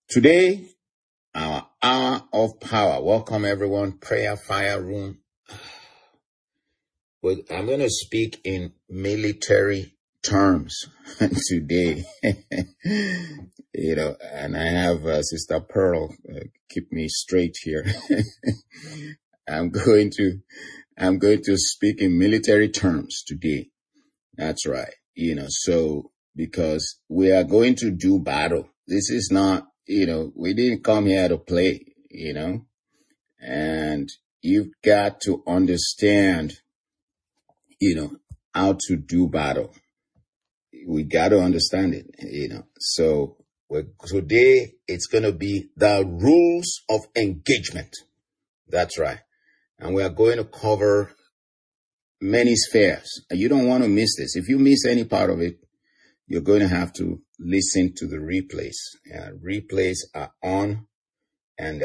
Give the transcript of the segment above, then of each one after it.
Today, our hour of power. Welcome everyone, prayer fire room. Well, I'm going to speak in military terms today. And I have Sister Pearl keep me straight here. I'm going to speak in military terms today. That's right. So because we are going to do battle. This is not, we didn't come here to play, and you've got to understand, how to do battle. We got to understand it, So today it's going to be the rules of engagement. That's right. And we are going to cover many spheres. And you don't want to miss this. If you miss any part of it, you're going to have to listen to the replays. Replays are on, and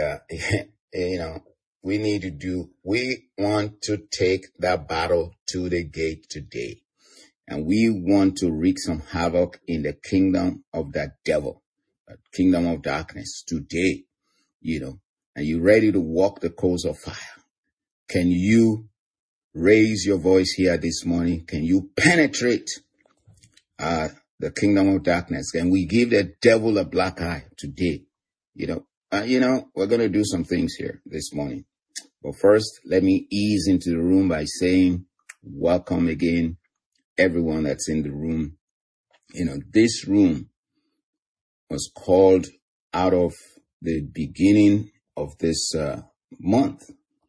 we want to take that battle to the gate today. And we want to wreak some havoc in the kingdom of that devil, the kingdom of darkness today, Are you ready to walk the course of fire? Can you raise your voice here this morning? Can you penetrate the kingdom of darkness? Can we give the devil a black eye today? We're going to do some things here this morning. But first, let me ease into the room by saying, welcome again, everyone that's in the room. This room was called out of the beginning of this month.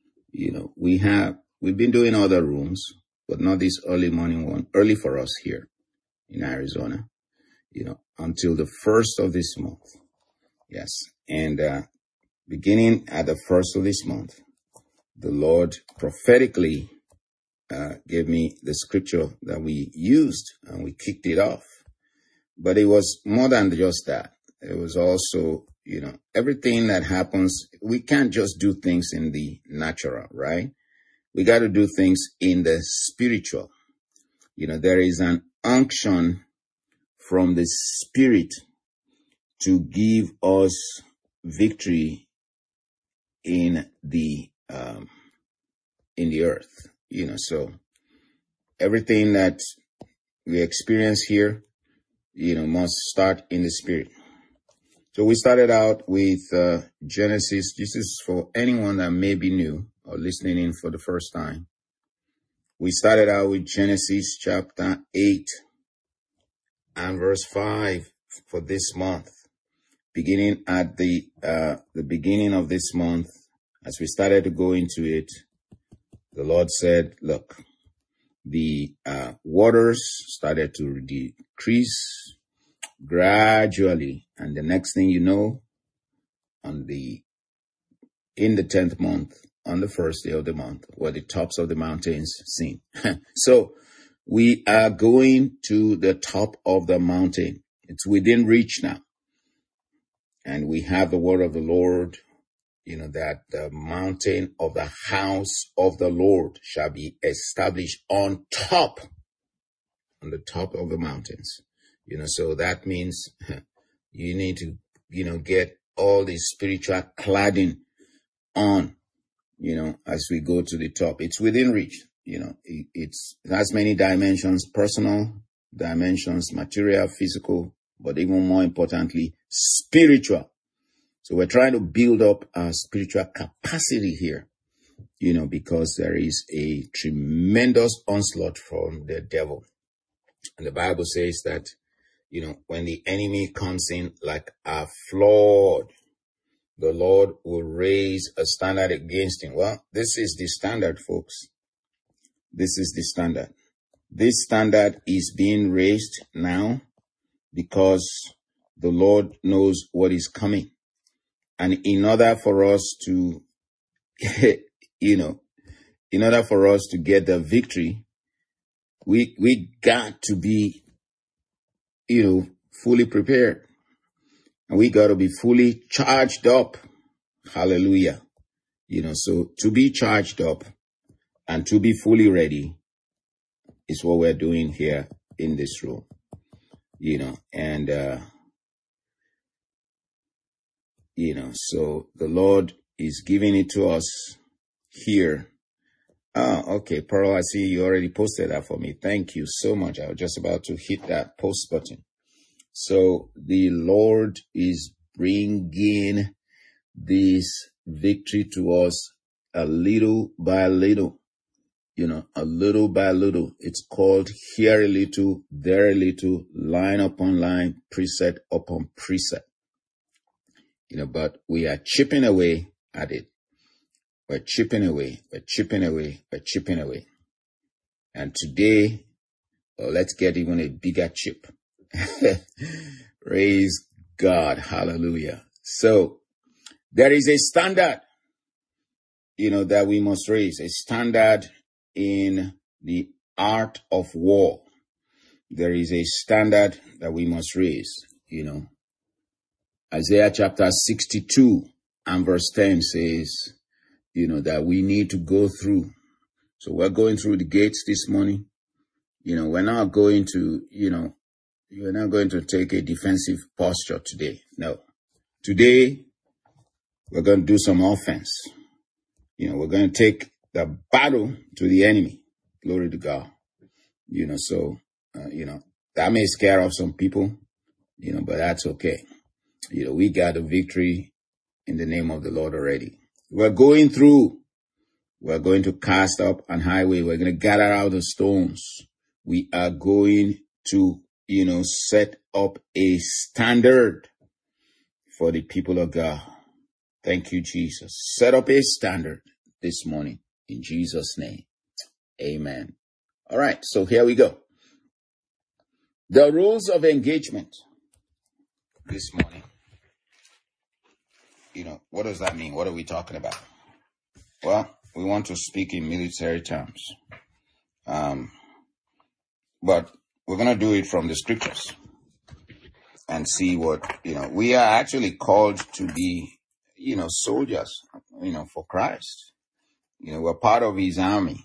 We've been doing other rooms, but not this early morning one, early for us here in Arizona, until the first of this month. Yes. And beginning at the first of this month, the Lord prophetically gave me the scripture that we used, and we kicked it off. But it was more than just that. It was also, everything that happens, we can't just do things in the natural, right? We got to do things in the spiritual. There is an unction from the Spirit to give us victory in the earth. So everything that we experience here, must start in the Spirit. So we started out with Genesis. This is for anyone that may be new or listening in for the first time. We started out with Genesis chapter 8 and verse 5 for this month. Beginning at the beginning of this month, as we started to go into it, the Lord said, look, the waters started to decrease gradually. And the next thing you know, in the 10th month, on the first day of the month, were the tops of the mountains seen. So we are going to the top of the mountain. It's within reach now. And we have the word of the Lord, that the mountain of the house of the Lord shall be established on the top of the mountains. So that means you need to, get all the spiritual cladding on, as we go to the top. It's within reach. It has many dimensions, personal dimensions, material, physical, but even more importantly, spiritual. So we're trying to build up our spiritual capacity here, because there is a tremendous onslaught from the devil. And the Bible says that, when the enemy comes in like a flood, the Lord will raise a standard against him. Well, this is the standard, folks. This is the standard. This standard is being raised now because the Lord knows what is coming. And in order for us to, in order for us to get the victory, we got to be, fully prepared. And we got to be fully charged up. Hallelujah. So to be charged up and to be fully ready is what we're doing here in this room. And So the Lord is giving it to us here. Okay, Pearl, I see you already posted that for me. Thank you so much. I was just about to hit that post button. So the Lord is bringing this victory to us a little by little, a little by little. It's called here a little, there a little, line upon line, precept upon precept. But we are chipping away at it. We're chipping away. And today, let's get even a bigger chip. Praise God. Hallelujah. So there is a standard, that we must raise, a standard in the art of war. There is a standard that we must raise, Isaiah chapter 62 and verse 10 says, that we need to go through. So we're going through the gates this morning. We're not going to, you're not going to take a defensive posture today. No. Today, we're going to do some offense. We're going to take the battle to the enemy. Glory to God. That may scare off some people, but that's okay. We got a victory in the name of the Lord already. We're going through. We're going to cast up an highway. We're going to gather out the stones. We are going to, set up a standard for the people of God. Thank you, Jesus. Set up a standard this morning in Jesus' name. Amen. All right. So here we go. The rules of engagement this morning. What does that mean? What are we talking about? Well, we want to speak in military terms. But we're going to do it from the scriptures and see what, we are actually called to be, soldiers, for Christ. We're part of his army,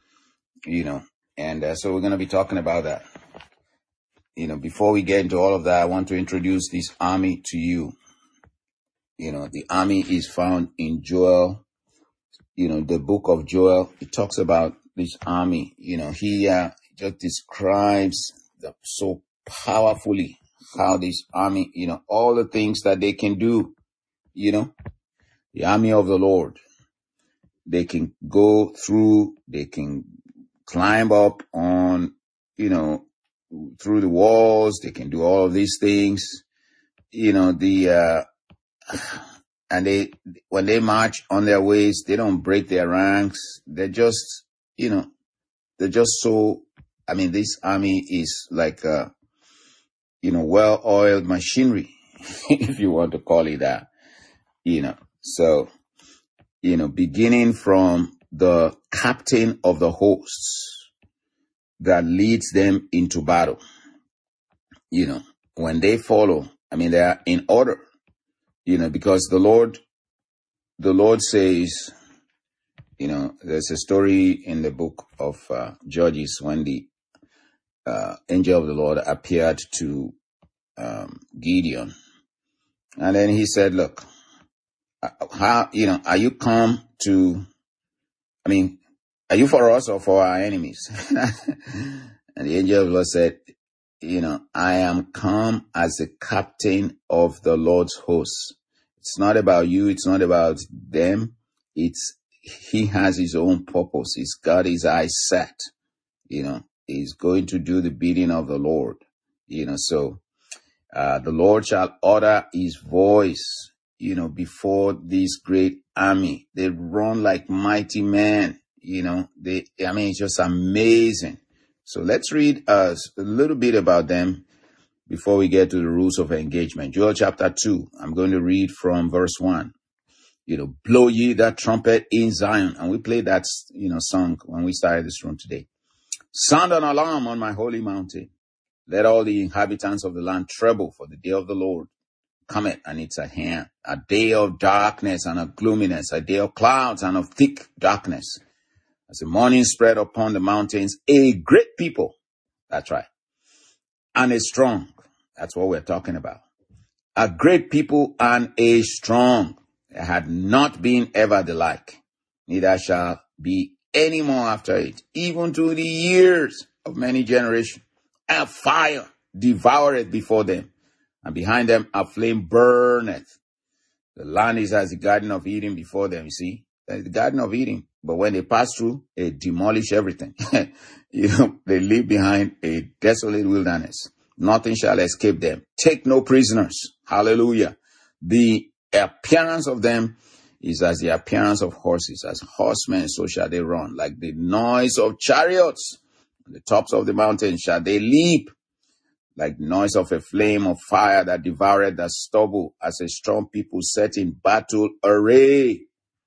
and so we're going to be talking about that. Before we get into all of that, I want to introduce this army to you. The army is found in Joel, the book of Joel. It talks about this army. He just describes so powerfully how this army, all the things that they can do, the army of the Lord. They can go through, they can climb up on, through the walls. They can do all of these things, and when they march on their ways, they don't break their ranks. They're just, they're just so, this army is like, well-oiled machinery, if you want to call it that, So, beginning from the captain of the hosts that leads them into battle, when they follow, they are in order, because the Lord says, there's a story in the book of Judges when the angel of the Lord appeared to Gideon. And then he said, look, how, are you come to, are you for us or for our enemies? And the angel of the Lord said, I am come as a captain of the Lord's hosts. It's not about you. It's not about them. He has his own purpose. He's got his eyes set, he's going to do the bidding of the Lord, so, the Lord shall utter his voice, before this great army. They run like mighty men, it's just amazing. So let's read a little bit about them before we get to the rules of engagement. Joel chapter 2, I'm going to read from verse 1. Blow ye that trumpet in Zion. And we played that, song when we started this room today. Sound an alarm on my holy mountain. Let all the inhabitants of the land tremble, for the day of the Lord cometh, and it's at hand. A day of darkness and of gloominess, a day of clouds and of thick darkness. As the morning spread upon the mountains, a great people. That's right. And a strong. That's what we're talking about. a great people and a strong. There had not been ever the like, neither shall be any more after it, even to the years of many generations. A fire devoureth before them, and behind them a flame burneth. The land is as the Garden of Eden before them, you see. That's the Garden of Eden. But when they pass through, they demolish everything. They leave behind a desolate wilderness. Nothing shall escape them. Take no prisoners. Hallelujah. The appearance of them is as the appearance of horses. As horsemen, so shall they run. Like the noise of chariots. On the tops of the mountains shall they leap. Like the noise of a flame of fire that devoured the stubble, as a strong people set in battle array.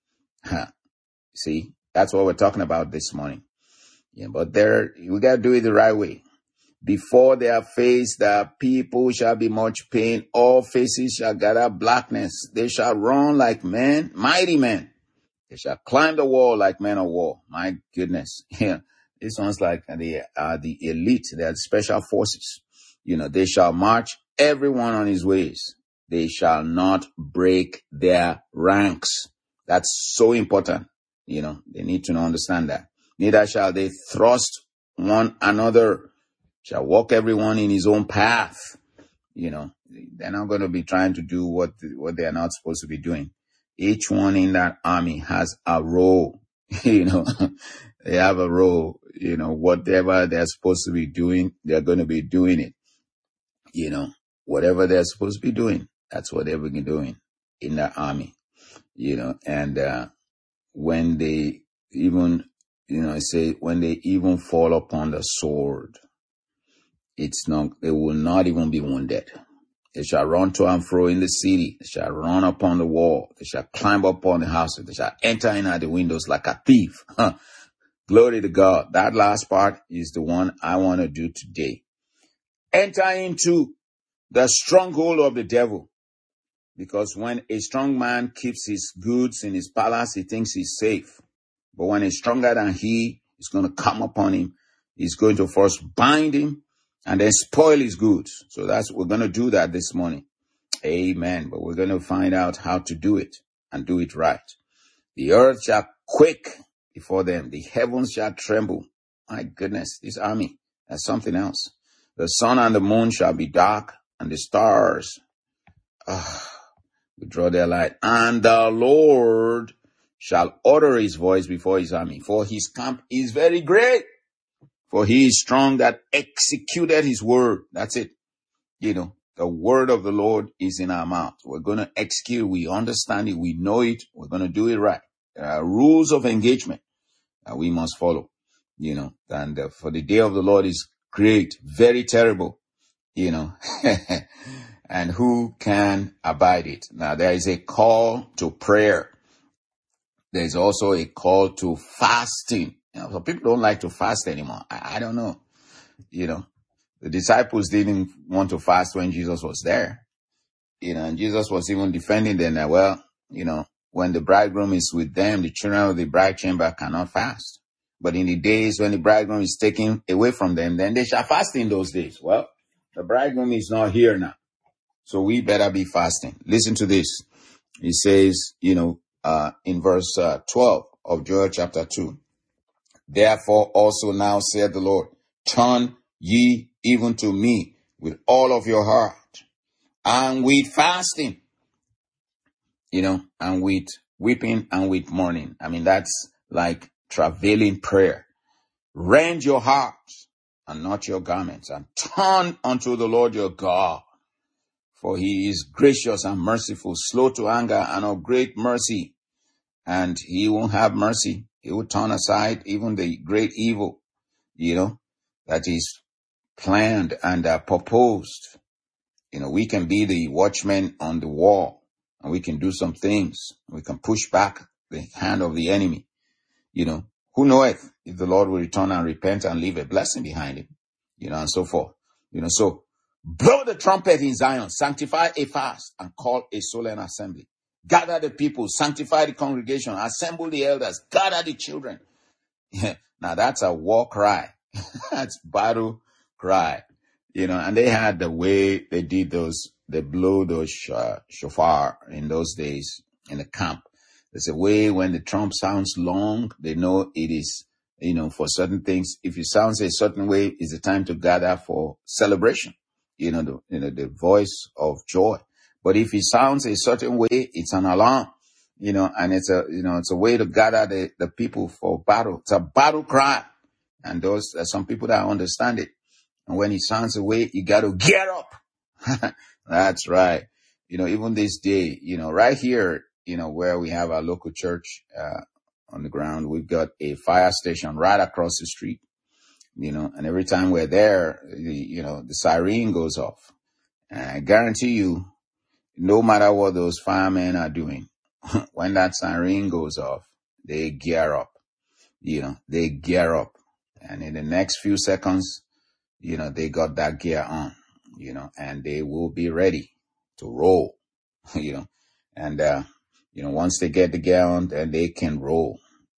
See, that's what we're talking about this morning. Yeah, but we got to do it the right way. Before their face, the people shall be much pain. All faces shall gather blackness. They shall run like men, mighty men. They shall climb the wall like men of war. My goodness. Yeah, this one's like the elite. They are the special forces. They shall march everyone on his ways. They shall not break their ranks. That's so important. They need to understand that. Neither shall they thrust one another. Shall walk everyone in his own path. They're not going to be trying to do what they are not supposed to be doing. Each one in that army has a role. They have a role. Whatever they're supposed to be doing, they're going to be doing it. Whatever they're supposed to be doing, that's what they're doing in the army, and when they even, when they even fall upon the sword, they will not even be wounded. They shall run to and fro in the city. They shall run upon the wall. They shall climb upon the houses. They shall enter in at the windows like a thief. Glory to God. That last part is the one I want to do today. Enter into the stronghold of the devil. Because when a strong man keeps his goods in his palace, he thinks he's safe. But when he's stronger than he is going to come upon him, he's going to first bind him and then spoil his goods. So we're going to do that this morning. Amen. But we're going to find out how to do it and do it right. The earth shall quake before them. The heavens shall tremble. My goodness, this army, that's something else. The sun and the moon shall be dark, and the stars withdraw their light. And the Lord shall utter his voice before his army. For his camp is very great. For he is strong that executed his word. That's it. The word of the Lord is in our mouth. We're going to execute. We understand it. We know it. We're going to do it right. There are rules of engagement that we must follow. And for the day of the Lord is great, very terrible. And who can abide it? Now, there is a call to prayer. There's also a call to fasting. So people don't like to fast anymore. I don't know. The disciples didn't want to fast when Jesus was there. And Jesus was even defending them that, when the bridegroom is with them, the children of the bride chamber cannot fast. But in the days when the bridegroom is taken away from them, then they shall fast in those days. Well, the bridegroom is not here now. So we better be fasting. Listen to this. He says, in verse 12 of Joel chapter 2, therefore also now saith the Lord, turn ye even to me with all of your heart, and with fasting, and with weeping and with mourning. That's like travailing prayer. Rend your hearts and not your garments, and turn unto the Lord your God. For he is gracious and merciful, slow to anger, and of great mercy. And he won't have mercy. He will turn aside even the great evil, that is planned and proposed. We can be the watchmen on the wall, and we can do some things. We can push back the hand of the enemy. Who knoweth if the Lord will return and repent and leave a blessing behind him, and so forth. So blow the trumpet in Zion, sanctify a fast, and call a solemn assembly. Gather the people, sanctify the congregation, assemble the elders, gather the children. Now that's a war cry. That's battle cry. And they had the way they did those they blow those shofar in those days in the camp. There's a way when the trump sounds long, they know it is, for certain things. If it sounds a certain way, it's a time to gather for celebration, the voice of joy. But if it sounds a certain way, it's an alarm, and it's a way to gather the people for battle. It's a battle cry. And there's some people that understand it. And when it sounds away, you got to get up. That's right. Even this day, right here, where we have our local church, on the ground, we've got a fire station right across the street, and every time we're there, the siren goes off. And I guarantee you, no matter what those firemen are doing, when that siren goes off, they gear up, they gear up. And in the next few seconds, they got that gear on, and they will be ready to roll, and, once they get the gear on, then they can roll,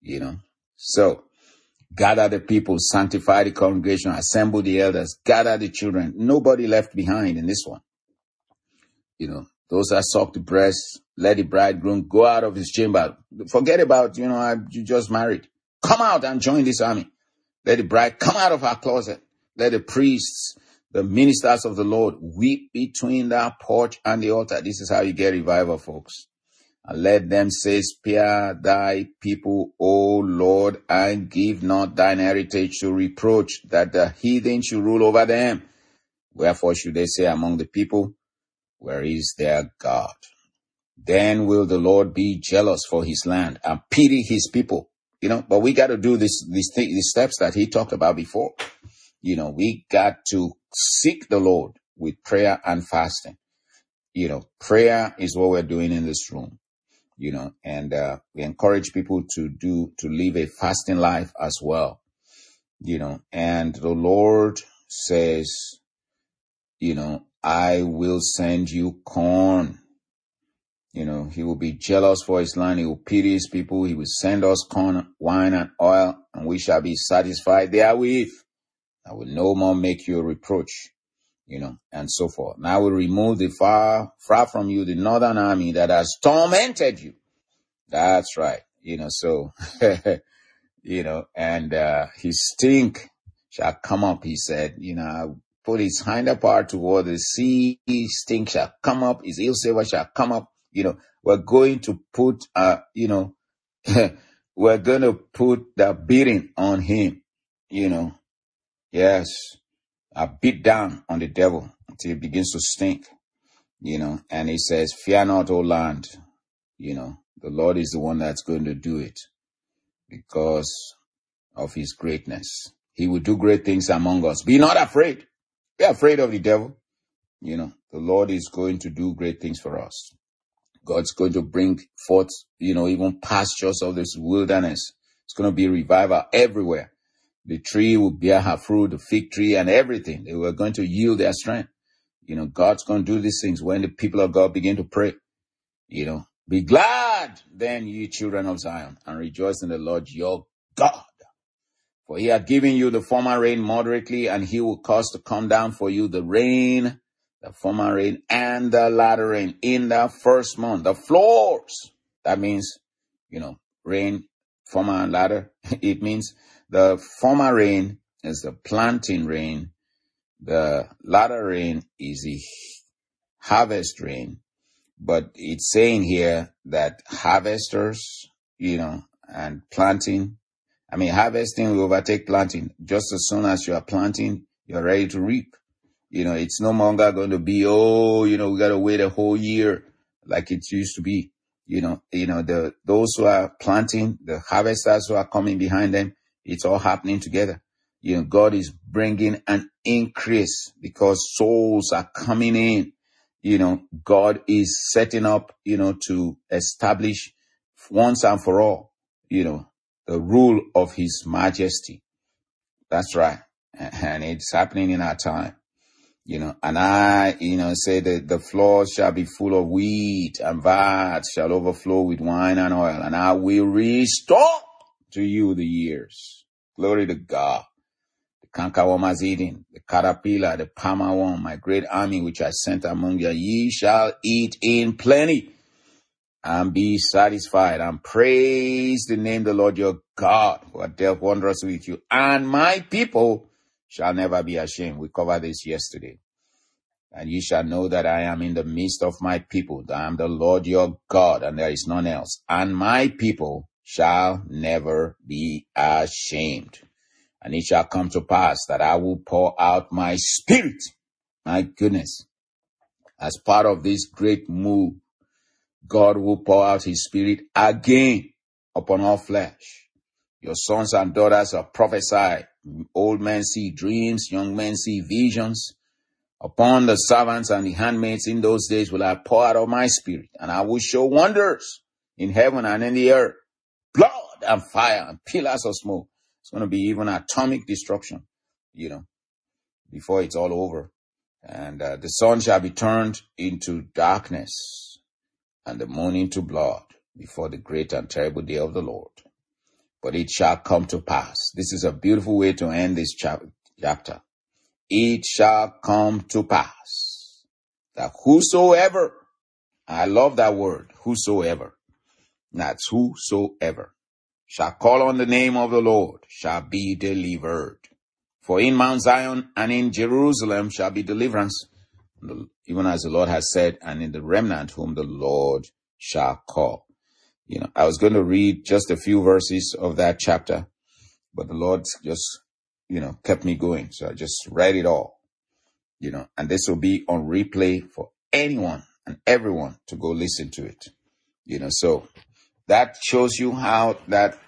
So gather the people, sanctify the congregation, assemble the elders, gather the children. Nobody left behind in this one. Those that suck the breast, let the bridegroom go out of his chamber. Forget about, you just married. Come out and join this army. Let the bride come out of her closet. Let the priests, the ministers of the Lord, weep between that porch and the altar. This is how you get revival, folks. And let them say, spare thy people, O Lord, and give not thine heritage to reproach, that the heathen should rule over them. Wherefore should they say among the people, where is their God? Then will the Lord be jealous for his land and pity his people. But we got to do these steps that he talked about before. We got to seek the Lord with prayer and fasting. Prayer is what we're doing in this room. And we encourage people to live a fasting life as well. And the Lord says, I will send you corn. He will be jealous for his land. He will pity his people. He will send us corn, wine, and oil, and we shall be satisfied therewith. I will no more make you a reproach, and so forth. And I will remove the far from you the northern army that has tormented you. That's right. So, and his stink shall come up, he said. Put his hinder part toward the sea. His stink shall come up. His ill savor shall come up. We're going to put, we're going to put the beating on him, Yes, I beat down on the devil until he begins to stink, and he says, fear not, O land, the Lord is the one that's going to do it because of his greatness. He will do great things among us. Be not afraid. Be afraid of the devil. The Lord is going to do great things for us. God's going to bring forth, even pastures of this wilderness. It's going to be revival everywhere. The tree will bear her fruit, the fig tree and everything. They were going to yield their strength. God's going to do these things when the people of God begin to pray. Be glad then, ye children of Zion, and rejoice in the Lord your God. For he hath given you the former rain moderately, and he will cause to come down for you the rain, the former rain and the latter rain in the first month. The floors, that means, rain, former and latter. It means the former rain is the planting rain. The latter rain is the harvest rain. But it's saying here that harvesters, and planting, harvesting will overtake planting. Just as soon as you are planting, you're ready to reap. It's no longer going to be, we got to wait a whole year like it used to be. Those who are planting, the harvesters who are coming behind them, it's all happening together. God is bringing an increase because souls are coming in. God is setting up, to establish once and for all, the rule of his majesty. That's right. And it's happening in our time. And I, say that the floors shall be full of wheat and vats shall overflow with wine and oil, and I will restore to you the years. Glory to God. The cankerworm has eaten, the caterpillar, the palmer worm, my great army which I sent among you, ye shall eat in plenty and be satisfied, and praise the name of the Lord your God, who hath dealt wondrously with you. And my people shall never be ashamed. We covered this yesterday. And ye shall know that I am in the midst of my people, that I am the Lord your God, and there is none else. And my people shall never be ashamed. And it shall come to pass that I will pour out my spirit, my goodness, as part of this great move. God will pour out his spirit again upon all flesh. Your sons and daughters are prophesy. Old men see dreams, young men see visions. Upon the servants and the handmaids in those days will I pour out of my spirit, and I will show wonders in heaven and in the earth, blood and fire and pillars of smoke. It's going to be even atomic destruction, before it's all over. And the sun shall be turned into darkness, and the moon into blood, before the great and terrible day of the Lord. But it shall come to pass. This is a beautiful way to end this chapter. It shall come to pass that whosoever, I love that word, whosoever, that's whosoever, shall call on the name of the Lord shall be delivered. For in Mount Zion and in Jerusalem shall be deliverance, even as the Lord has said, and in the remnant whom the Lord shall call. I was going to read just a few verses of that chapter, but the Lord just, kept me going. So I just read it all, and this will be on replay for anyone and everyone to go listen to it. So that shows you how that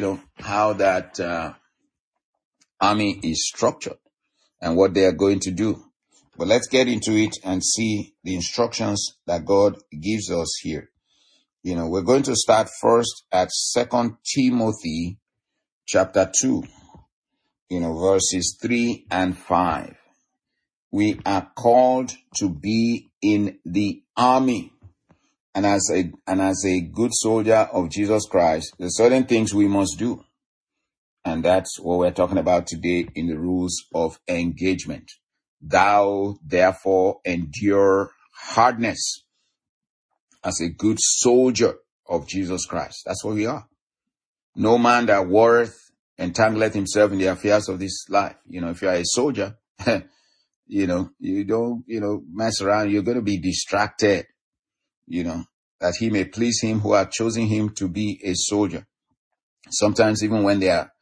army is structured and what they are going to do. But let's get into it and see the instructions that God gives us here. We're going to start first at 2 Timothy chapter 2, verses 3 and 5. We are called to be in the army. And as a good soldier of Jesus Christ, there's certain things we must do. And that's what we're talking about today in the rules of engagement. Thou therefore endure hardness as a good soldier of Jesus Christ. That's what we are. No man that warreth entangleth himself in the affairs of this life. If you are a soldier, you don't, mess around. You're going to be distracted, that he may please him who hath chosen him to be a soldier. Sometimes even when they are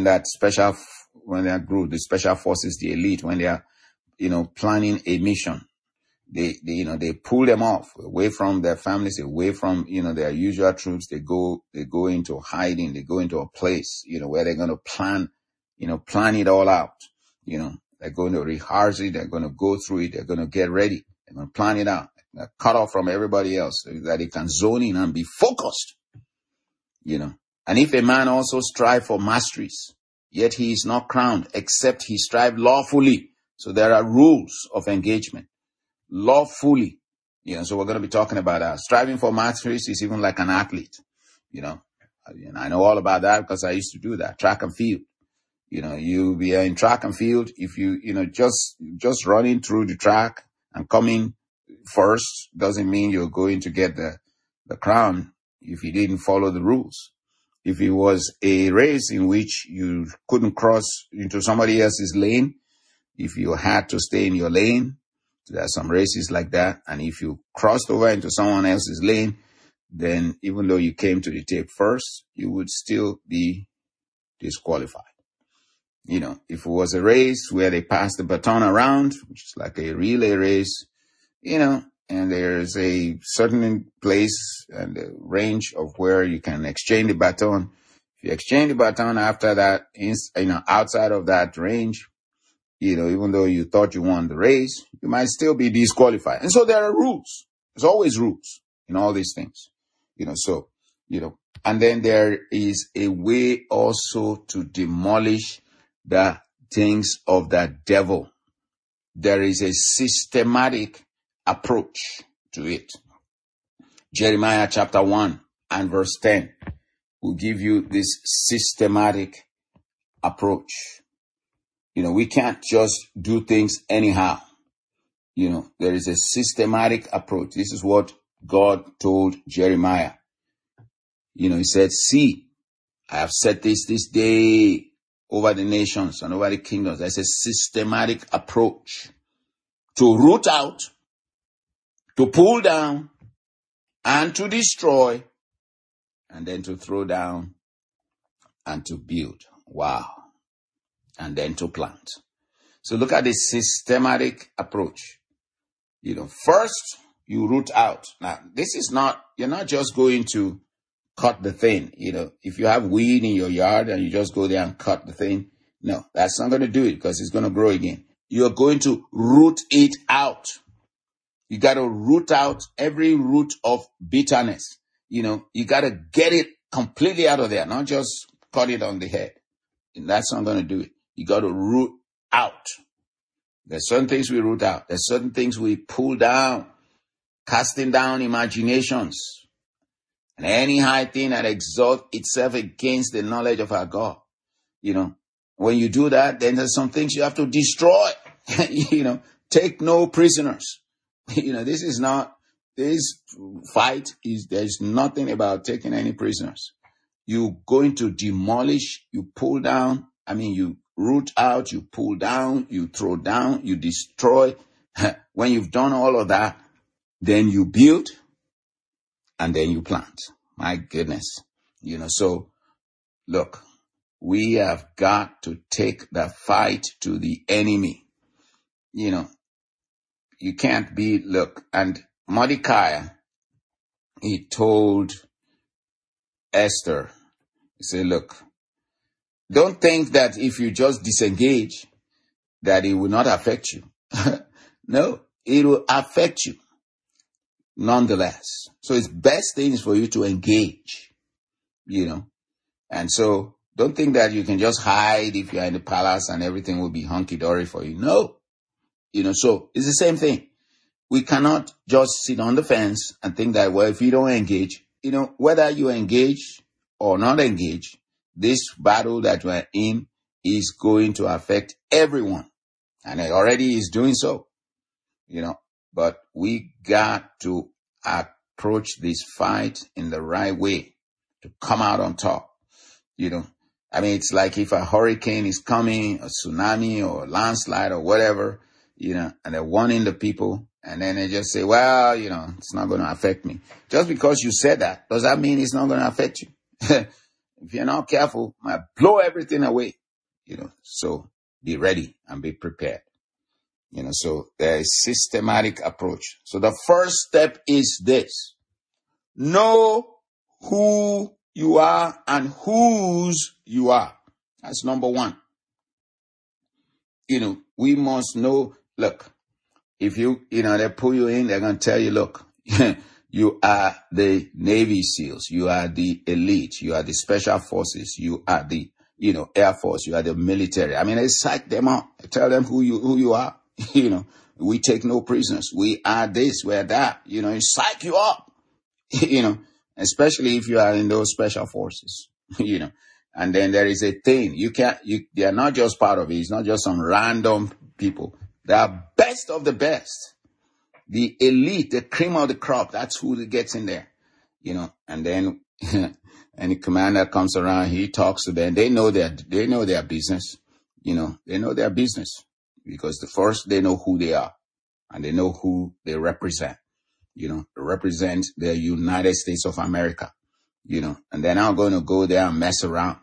group, the special forces, the elite, when they are, planning a mission, they pull them off away from their families, away from, their usual troops. They go into hiding. They go into a place, where they're going to plan it all out. They're going to rehearse it. They're going to go through it. They're going to get ready. They're going to plan it out. They're cut off from everybody else so that they can zone in and be focused, And if a man also strive for masteries, yet he is not crowned, except he strive lawfully. So there are rules of engagement. Lawfully. So we're going to be talking about that. Striving for masteries is even like an athlete. And I know all about that because I used to do that. Track and field. You be in track and field. If you, just running through the track and coming first doesn't mean you're going to get the crown if you didn't follow the rules. If it was a race in which you couldn't cross into somebody else's lane, if you had to stay in your lane, there are some races like that. And if you crossed over into someone else's lane, then even though you came to the tape first, you would still be disqualified. If it was a race where they pass the baton around, which is like a relay race, and there's a certain place and a range of where you can exchange the baton. If you exchange the baton after that, outside of that range, even though you thought you won the race, you might still be disqualified. And so there are rules. There's always rules in all these things, and then there is a way also to demolish the things of the devil. There is a systematic approach to it. Jeremiah chapter 1 and verse 10 will give you this systematic approach. We can't just do things anyhow. There is a systematic approach. This is what God told Jeremiah. He said, see, I have set this day over the nations and over the kingdoms. There's a systematic approach to root out, to pull down, and to destroy, and then to throw down and to build. Wow. And then to plant. So look at the systematic approach. First you root out. Now, this is not, you're not just going to cut the thing. If you have weed in your yard and you just go there and cut the thing, no, that's not going to do it because it's going to grow again. You're going to root it out. You got to root out every root of bitterness. You got to get it completely out of there, not just cut it on the head. And that's not going to do it. You got to root out. There's certain things we root out. There's certain things we pull down, casting down imaginations and any high thing that exalts itself against the knowledge of our God. When you do that, then there's some things you have to destroy. Take no prisoners. This fight there's nothing about taking any prisoners. You're going to demolish, you pull down, you root out, you pull down, you throw down, you destroy. When you've done all of that, then you build and then you plant. My goodness. So look, we have got to take the fight to the enemy. You can't and Mordecai, he told Esther, he said, look, don't think that if you just disengage, that it will not affect you. No, it will affect you nonetheless. So it's best things for you to engage, And so don't think that you can just hide if you're in the palace and everything will be hunky-dory for you. No. So it's the same thing. We cannot just sit on the fence and think that, well, if you don't engage, whether you engage or not engage, this battle that we're in is going to affect everyone. And it already is doing so, but we got to approach this fight in the right way to come out on top. It's like if a hurricane is coming, a tsunami or a landslide or whatever, and they're warning the people and then they just say, well, it's not going to affect me. Just because you said that, does that mean it's not going to affect you? If you're not careful, it might blow everything away, so be ready and be prepared. So there is systematic approach. So the first step is this: know who you are and whose you are. That's number one. We must know, look, if they pull you in, they're going to tell you, look, you are the Navy SEALs, you are the elite, you are the special forces, you are the, Air Force, you are the military. They psych them up, tell them who you are. We take no prisoners. We are this, we are that, it psych you up, especially if you are in those special forces, and then there is a thing, they are not just part of it. It's not just some random people. They are best of the best. The elite, the cream of the crop, that's who gets in there, and then any commander comes around, he talks to them. They know their business, they know their business because first they know who they are and they know who they represent, they represent the United States of America, and they're not going to go there and mess around,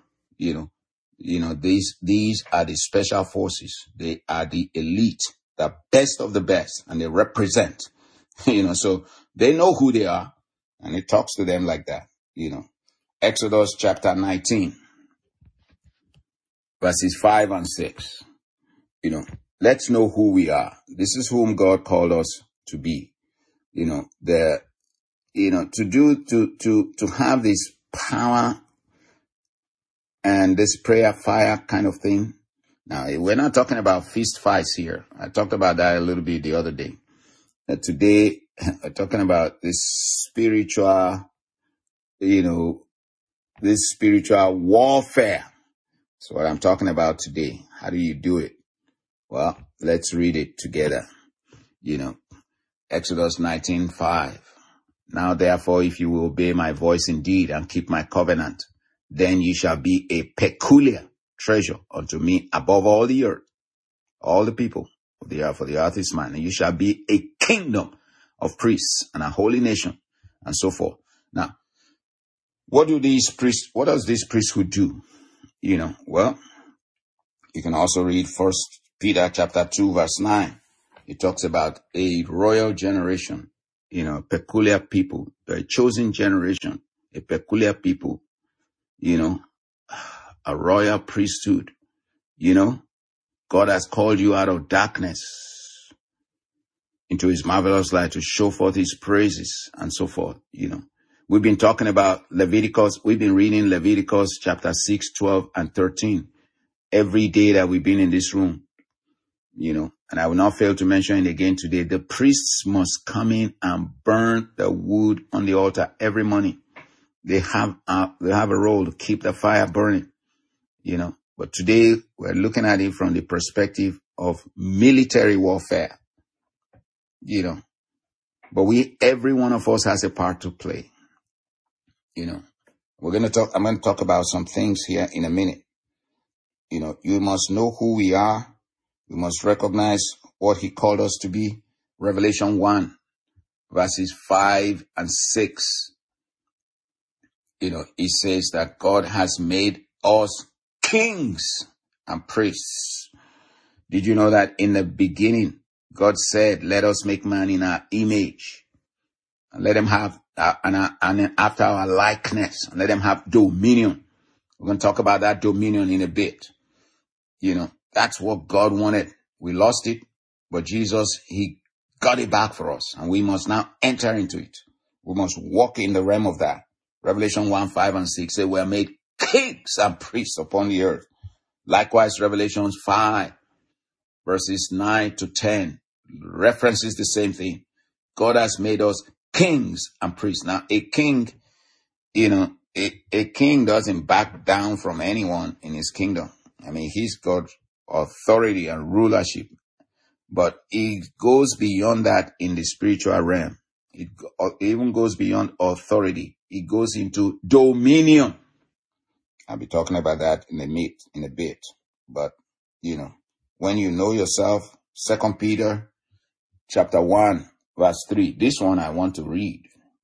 these are the special forces. They are the elite, the best of the best, and they represent, so they know who they are, and it talks to them like that, Exodus chapter 19, verses 5 and 6, let's know who we are. This is whom God called us to be, to have this power and this prayer fire kind of thing. Now, we're not talking about fist fights here. I talked about that a little bit the other day. Today, we're talking about this spiritual, this spiritual warfare. That's what I'm talking about today. How do you do it? Well, let's read it together. Exodus 19:5. Now therefore, if you will obey my voice indeed and keep my covenant, then you shall be a peculiar treasure unto me above all the earth, all the people of the earth, for the earth is mine, and you shall be a kingdom of priests and a holy nation, and so forth. Now, what does this priesthood do? Well, you can also read 1 Peter chapter 2, verse 9. It talks about a royal generation, peculiar people, a chosen generation, a peculiar people, a royal priesthood. God has called you out of darkness into his marvelous light to show forth his praises and so forth. We've been talking about Leviticus. We've been reading Leviticus chapter 6, 12, and 13 every day that we've been in this room, and I will not fail to mention it again today. The priests must come in and burn the wood on the altar every morning. They have a role to keep the fire burning, But today we're looking at it from the perspective of military warfare, But every one of us has a part to play, I'm going to talk about some things here in a minute. You must know who we are. We must recognize what he called us to be. Revelation 1, verses 5 and 6. It says that God has made us kings and priests. Did you know that in the beginning, God said, let us make man in our image, and let them have, and after our likeness, and let them have dominion. We're going to talk about that dominion in a bit. That's what God wanted. We lost it, but Jesus, he got it back for us, and we must now enter into it. We must walk in the realm of that. Revelation 1, 5 and 6 say we are made kings and priests upon the earth. Likewise, Revelation 5, verses 9 to 10 references the same thing. God has made us kings and priests. Now, a king, a king doesn't back down from anyone in his kingdom. He's got authority and rulership, but it goes beyond that in the spiritual realm. It even goes beyond authority. It goes into dominion. I'll be talking about that in a bit. But, when you know yourself, 2 Peter chapter 1, verse 3, this one I want to read.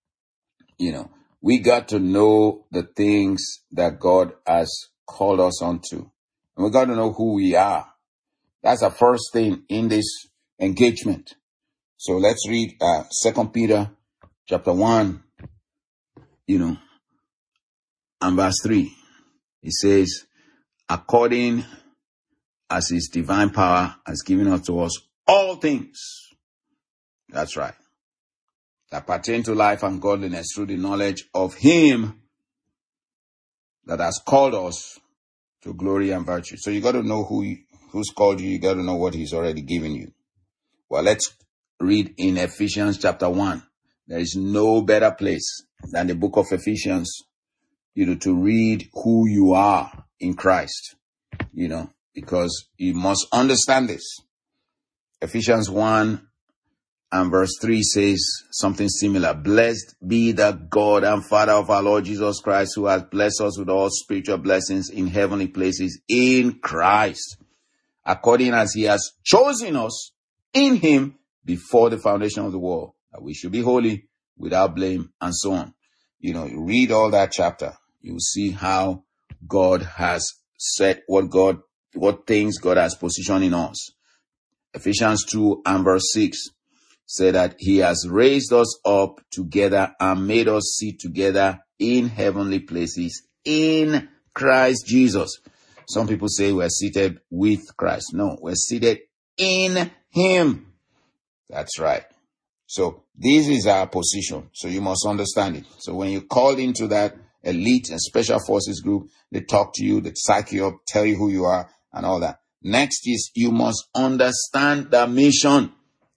We got to know the things that God has called us onto. And we got to know who we are. That's the first thing in this engagement. So let's read 2 Peter chapter 1, and verse 3. It says, according as his divine power has given unto us all things. That's right. That pertain to life and godliness through the knowledge of him that has called us to glory and virtue. So you got to know who's called you. You got to know what he's already given you. Well, let's read in Ephesians chapter 1. There is no better place than the book of Ephesians, to read who you are in Christ, because you must understand this. Ephesians 1 and verse 3 says something similar. Blessed be the God and Father of our Lord Jesus Christ, who has blessed us with all spiritual blessings in heavenly places in Christ, according as he has chosen us in him before the foundation of the world, that we should be holy, without blame, and so on. You read all that chapter, you will see how God has said what things God has positioned in us. Ephesians 2 and verse 6 say that he has raised us up together and made us sit together in heavenly places in Christ Jesus. Some people say we're seated with Christ. No, we're seated in him. That's right. So this is our position. So you must understand it. So when you're called into that elite and special forces group, they talk to you, they psych you up, tell you who you are and all that. Next is you must understand the mission.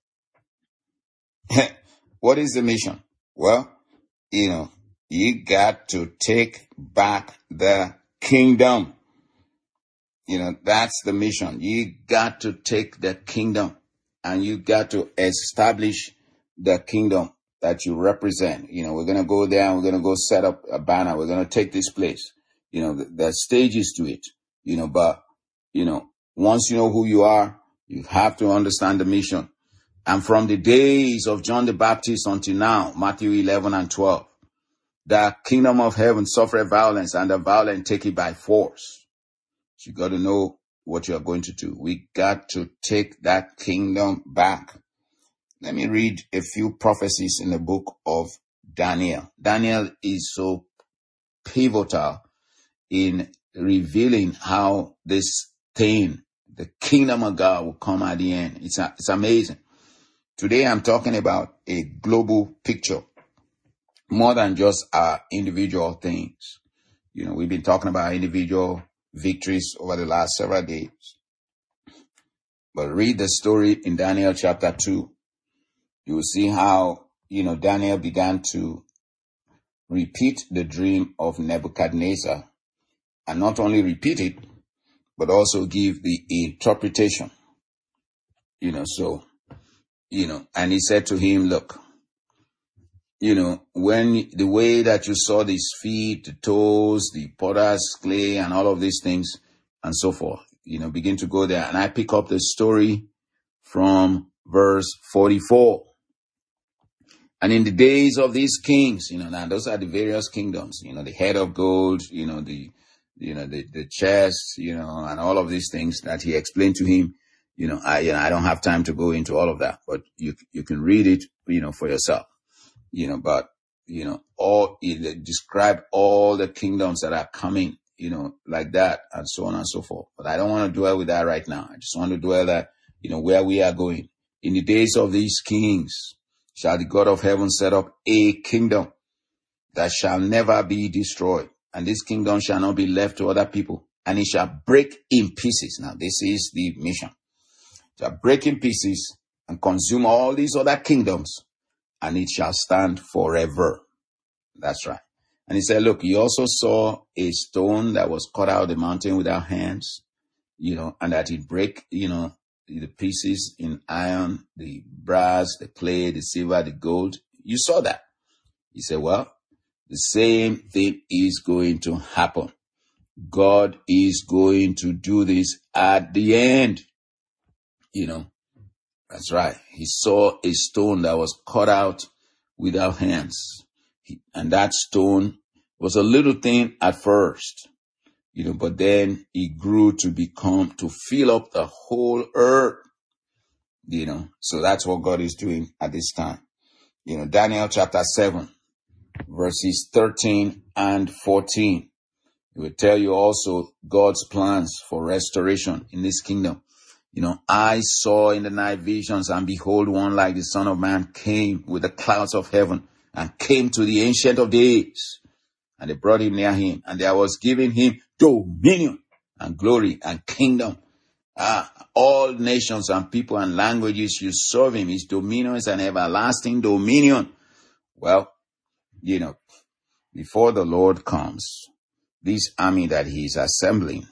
What is the mission? Well, you got to take back the kingdom. That's the mission. You got to take the kingdom and you got to establish the kingdom that you represent. We're going to go there and we're going to go set up a banner. We're going to take this place. There's stages to it, but, once you know who you are, you have to understand the mission. And from the days of John the Baptist until now, Matthew 11 and 12, the kingdom of heaven suffereth violence and the violent take it by force. So you got to know what you are going to do. We got to take that kingdom back. Let me read a few prophecies in the book of Daniel. Daniel is so pivotal in revealing how this thing, the kingdom of God, will come at the end. It's amazing. Today I'm talking about a global picture, more than just our individual things. We've been talking about individual victories over the last several days. But read the story in Daniel chapter 2. You will see how, Daniel began to repeat the dream of Nebuchadnezzar, and not only repeat it, but also give the interpretation. And he said to him, look, when the way that you saw these feet, the toes, the potter's clay, and all of these things, and so forth, begin to go there. And I pick up the story from verse 44. And in the days of these kings, now those are the various kingdoms, the head of gold, the chest, and all of these things that he explained to him. I don't have time to go into all of that, but you can read it, for yourself. Describe all the kingdoms that are coming, like that, and so on and so forth. But I don't want to dwell with that right now. I just want to dwell that, where we are going. In the days of these kings shall the God of heaven set up a kingdom that shall never be destroyed. And this kingdom shall not be left to other people. And it shall break in pieces. Now, this is the mission. It shall break in pieces and consume all these other kingdoms. And it shall stand forever. That's right. And he said, look, you also saw a stone that was cut out of the mountain without hands, and that it break, the pieces in iron, the brass, the clay, the silver, the gold. You saw that. He said, well, the same thing is going to happen. God is going to do this at the end. That's right. He saw a stone that was cut out without hands. And that stone was a little thing at first, but then it grew to fill up the whole earth, So that's what God is doing at this time. Daniel chapter 7, verses 13 and 14. It will tell you also God's plans for restoration in this kingdom. I saw in the night visions, and behold, one like the Son of Man came with the clouds of heaven and came to the Ancient of Days. And they brought him near him, and there was given him dominion and glory and kingdom. All nations and people and languages should serve him. His dominion is an everlasting dominion. Well, before the Lord comes, this army that he's assembling,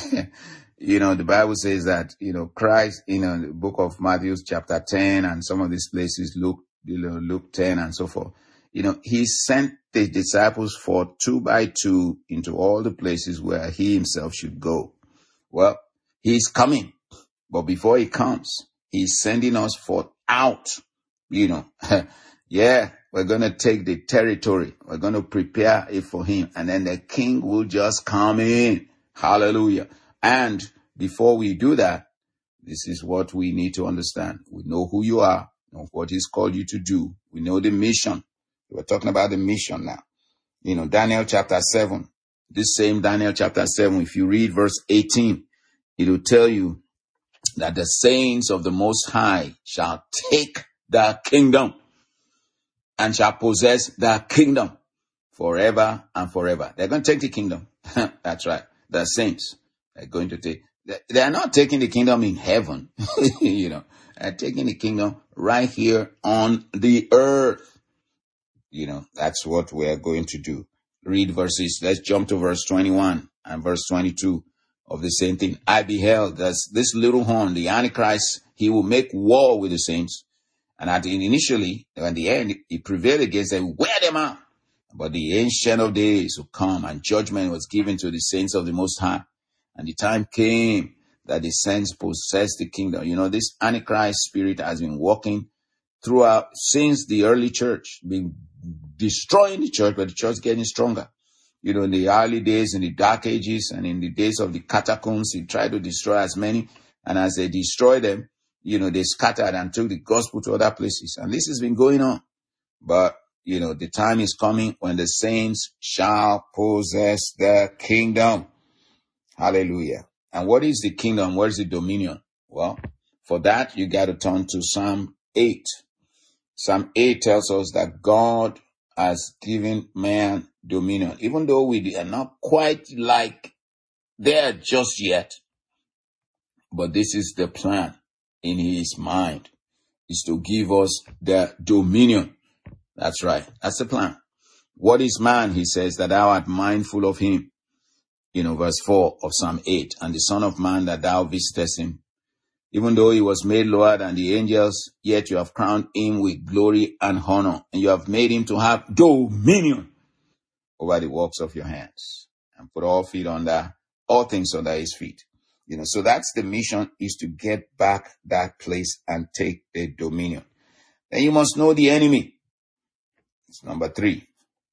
the Bible says that, Christ, the book of Matthew chapter 10 and some of these places, Luke 10 and so forth, he sent the disciples forth 2 by 2 into all the places where he himself should go. Well, he's coming, but before he comes, he's sending us forth out, Yeah, we're going to take the territory. We're going to prepare it for him. And then the king will just come in. Hallelujah. And before we do that, this is what we need to understand. We know who you are, know what he's called you to do. We know the mission. We're talking about the mission now. Daniel chapter 7. This same Daniel chapter 7, if you read verse 18, it will tell you that the saints of the Most High shall take the kingdom and shall possess the kingdom forever and forever. They're going to take the kingdom. That's right. The saints are going to take. They are not taking the kingdom in heaven. They're taking the kingdom right here on the earth. That's what we're going to do. Read verses. Let's jump to verse 21 and verse 22 of the same thing. I beheld this little horn, the Antichrist, he will make war with the saints. And initially, at the end, he prevailed against them, wear them out. But the Ancient of Days will come, and judgment was given to the saints of the Most High. And the time came that the saints possessed the kingdom. This Antichrist spirit has been walking throughout since the early church, been destroying the church, but the church getting stronger. In the early days, in the dark ages, and in the days of the catacombs, he tried to destroy as many. And as they destroyed them, they scattered and took the gospel to other places. And this has been going on. But, the time is coming when the saints shall possess the kingdom. Hallelujah. And what is the kingdom? Where's the dominion? Well, for that, you got to turn to Psalm 8. Psalm 8 tells us that God has given man dominion, even though we are not quite like there just yet. But this is the plan in his mind, is to give us the dominion. That's right. That's the plan. What is man? He says that thou art mindful of him. Verse 4 of Psalm 8. And the Son of Man, that thou visitest him. Even though he was made lower than the angels, yet you have crowned him with glory and honor. And you have made him to have dominion over the works of your hands. And put all things under his feet. So that's the mission, is to get back that place and take the dominion. Then you must know the enemy. It's number 3.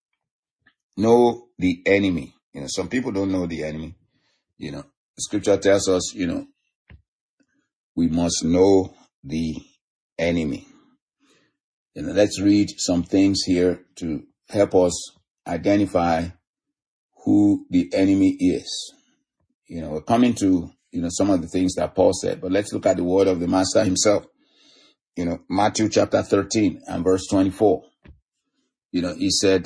Know the enemy. Some people don't know the enemy. The scripture tells us, we must know the enemy. Let's read some things here to help us identify who the enemy is. We're coming to, some of the things that Paul said, but let's look at the word of the Master himself. Matthew chapter 13 and verse 24. He said,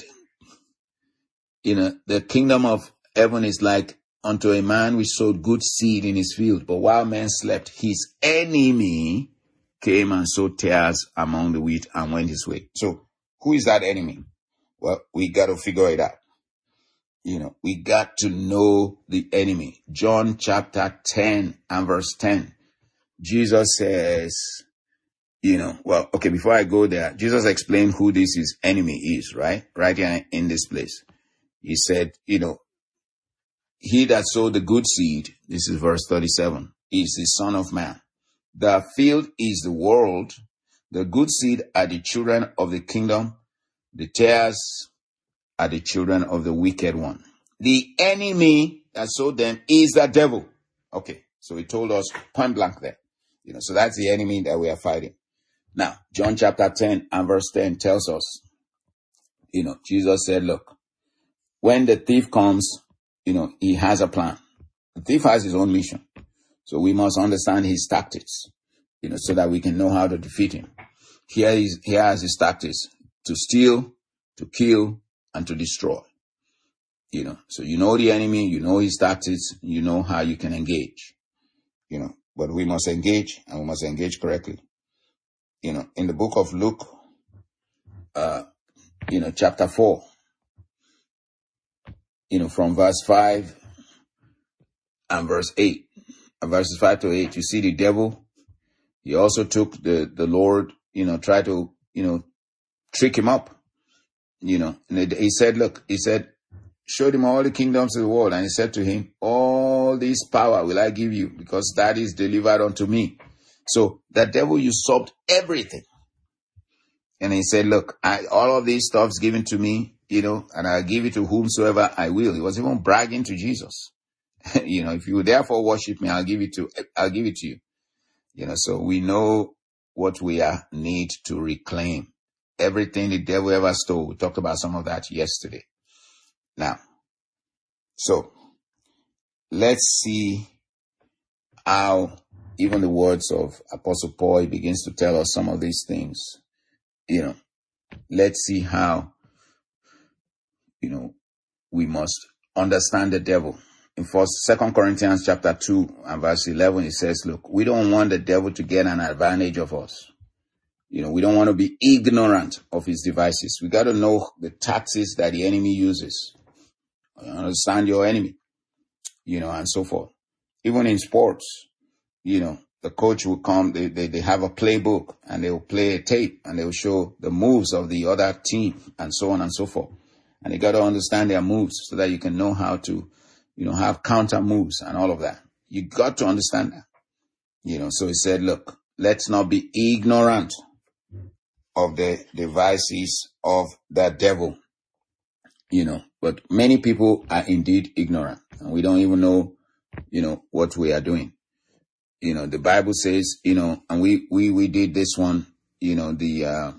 the kingdom of heaven is like unto a man which sowed good seed in his field. But while men slept, his enemy came and sowed tares among the wheat and went his way. So who is that enemy? Well, we got to figure it out. We got to know the enemy. John chapter 10 and verse 10. Jesus says, before I go there, Jesus explained who this his enemy is, right? Right here in this place. He said, he that sowed the good seed, this is verse 37, is the Son of Man. The field is the world. The good seed are the children of the kingdom. The tares are the children of the wicked one. The enemy that sowed them is the devil. Okay, so he told us point blank there. So that's the enemy that we are fighting. Now, John chapter 10 and verse 10 tells us, Jesus said, look, when the thief comes, he has a plan. The thief has his own mission. So we must understand his tactics, so that we can know how to defeat him. He has his tactics: to steal, to kill, and to destroy. So the enemy, his tactics, how you can engage. But we must engage, and we must engage correctly. In the book of Luke, chapter 4, from verse 5 and verse 8, verses 5 to 8, you see the devil. He also took the Lord, tried to, trick him up, and he said, showed him all the kingdoms of the world. And he said to him, all this power will I give you, because that is delivered unto me. So the devil usurped everything. And he said, look, all of these stuff's given to me, and I'll give it to whomsoever I will. He was even bragging to Jesus. If you therefore worship me, I'll give it to you. So we know what we need to reclaim. Everything the devil ever stole. We talked about some of that yesterday. Now, so let's see how even the words of Apostle Paul begins to tell us some of these things. Let's see how, we must understand the devil. In 2 Corinthians chapter 2 and verse 11, it says, look, we don't want the devil to get an advantage of us. We don't want to be ignorant of his devices. We got to know the tactics that the enemy uses. Understand your enemy, and so forth. even in sports, the coach will come, they have a playbook and they will play a tape and they will show the moves of the other team and so on and so forth. And you got to understand their moves so that you can know how to, have counter moves and all of that. You got to understand that, so he said, look, let's not be ignorant of the devices of the devil, but many people are indeed ignorant and we don't even know, what we are doing. The Bible says, and we did this one, the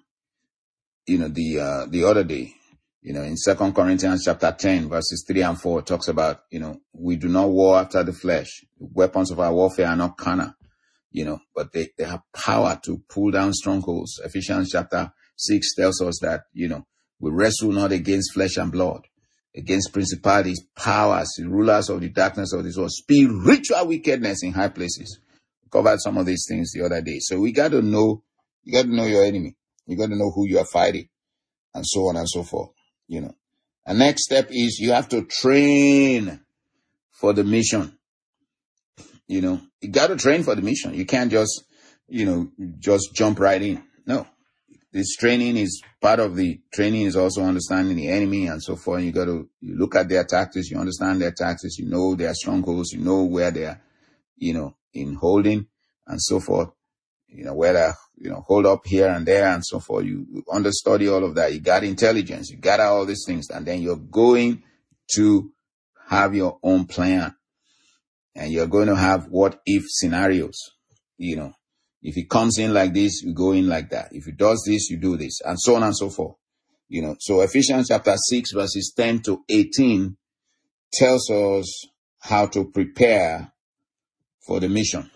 other day, in 2 Corinthians chapter 10, verses 3 and 4 talks about, we do not war after the flesh. The weapons of our warfare are not carnal, but they have power to pull down strongholds. Ephesians chapter 6 tells us that, we wrestle not against flesh and blood, against principalities, powers, rulers of the darkness of this world, spiritual wickedness in high places. We covered some of these things the other day. So you got to know your enemy. You got to know who you are fighting and so on and so forth, And next step is you have to train for the mission. You got to train for the mission. You can't just jump right in. No. This training is part of the training is also understanding the enemy and so forth. You look at their tactics, you understand their tactics, you know their strongholds, you know where they are, in holding and so forth, where they, hold up here and there and so forth. You understudy all of that. You got intelligence, you got all these things, and then you're going to have your own plan and you're going to have what if scenarios, If it comes in like this, you go in like that. If it does this, you do this, and so on and so forth. So Ephesians chapter 6, verses 10 to 18 tells us how to prepare for the mission.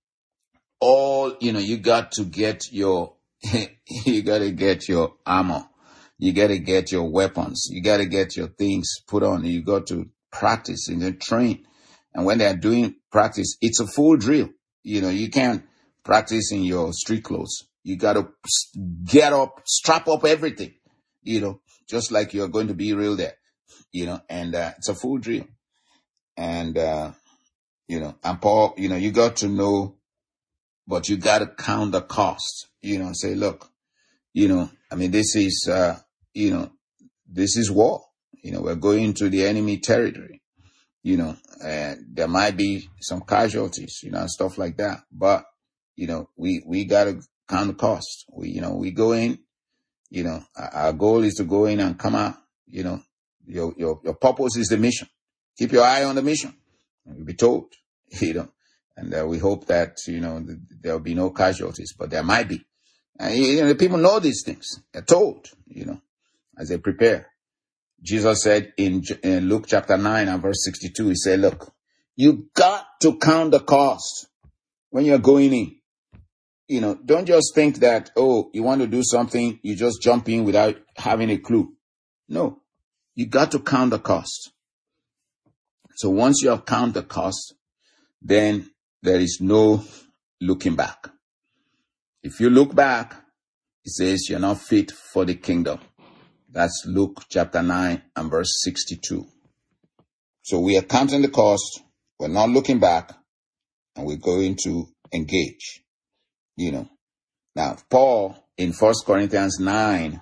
You got to get your, you got to get your armor. You got to get your weapons. You got to get your things put on. You got to practice and then train. And when they are doing practice, it's a full drill. You can't practice in your street clothes. You got to get up, strap up everything, just like you're going to be real there, and it's a full drill. And, and Paul, you got to know, but you got to count the cost, and say, look, this is, this is war. We're going to the enemy territory, there might be some casualties, and stuff like that. But, we got to count the cost. We go in, our goal is to go in and come out, your purpose is the mission. Keep your eye on the mission. You'll be told, and we hope that, there'll be no casualties, but there might be. And, people know these things. They're told, as they prepare. Jesus said in Luke chapter 9 and verse 62, he said, look, you got to count the cost when you're going in. Don't just think that, you want to do something, you just jump in without having a clue. No, you got to count the cost. So once you have counted the cost, then there is no looking back. If you look back, it says you're not fit for the kingdom. That's Luke chapter 9 and verse 62. So we are counting the cost, we're not looking back, and we're going to engage. Now Paul in 1 Corinthians 9,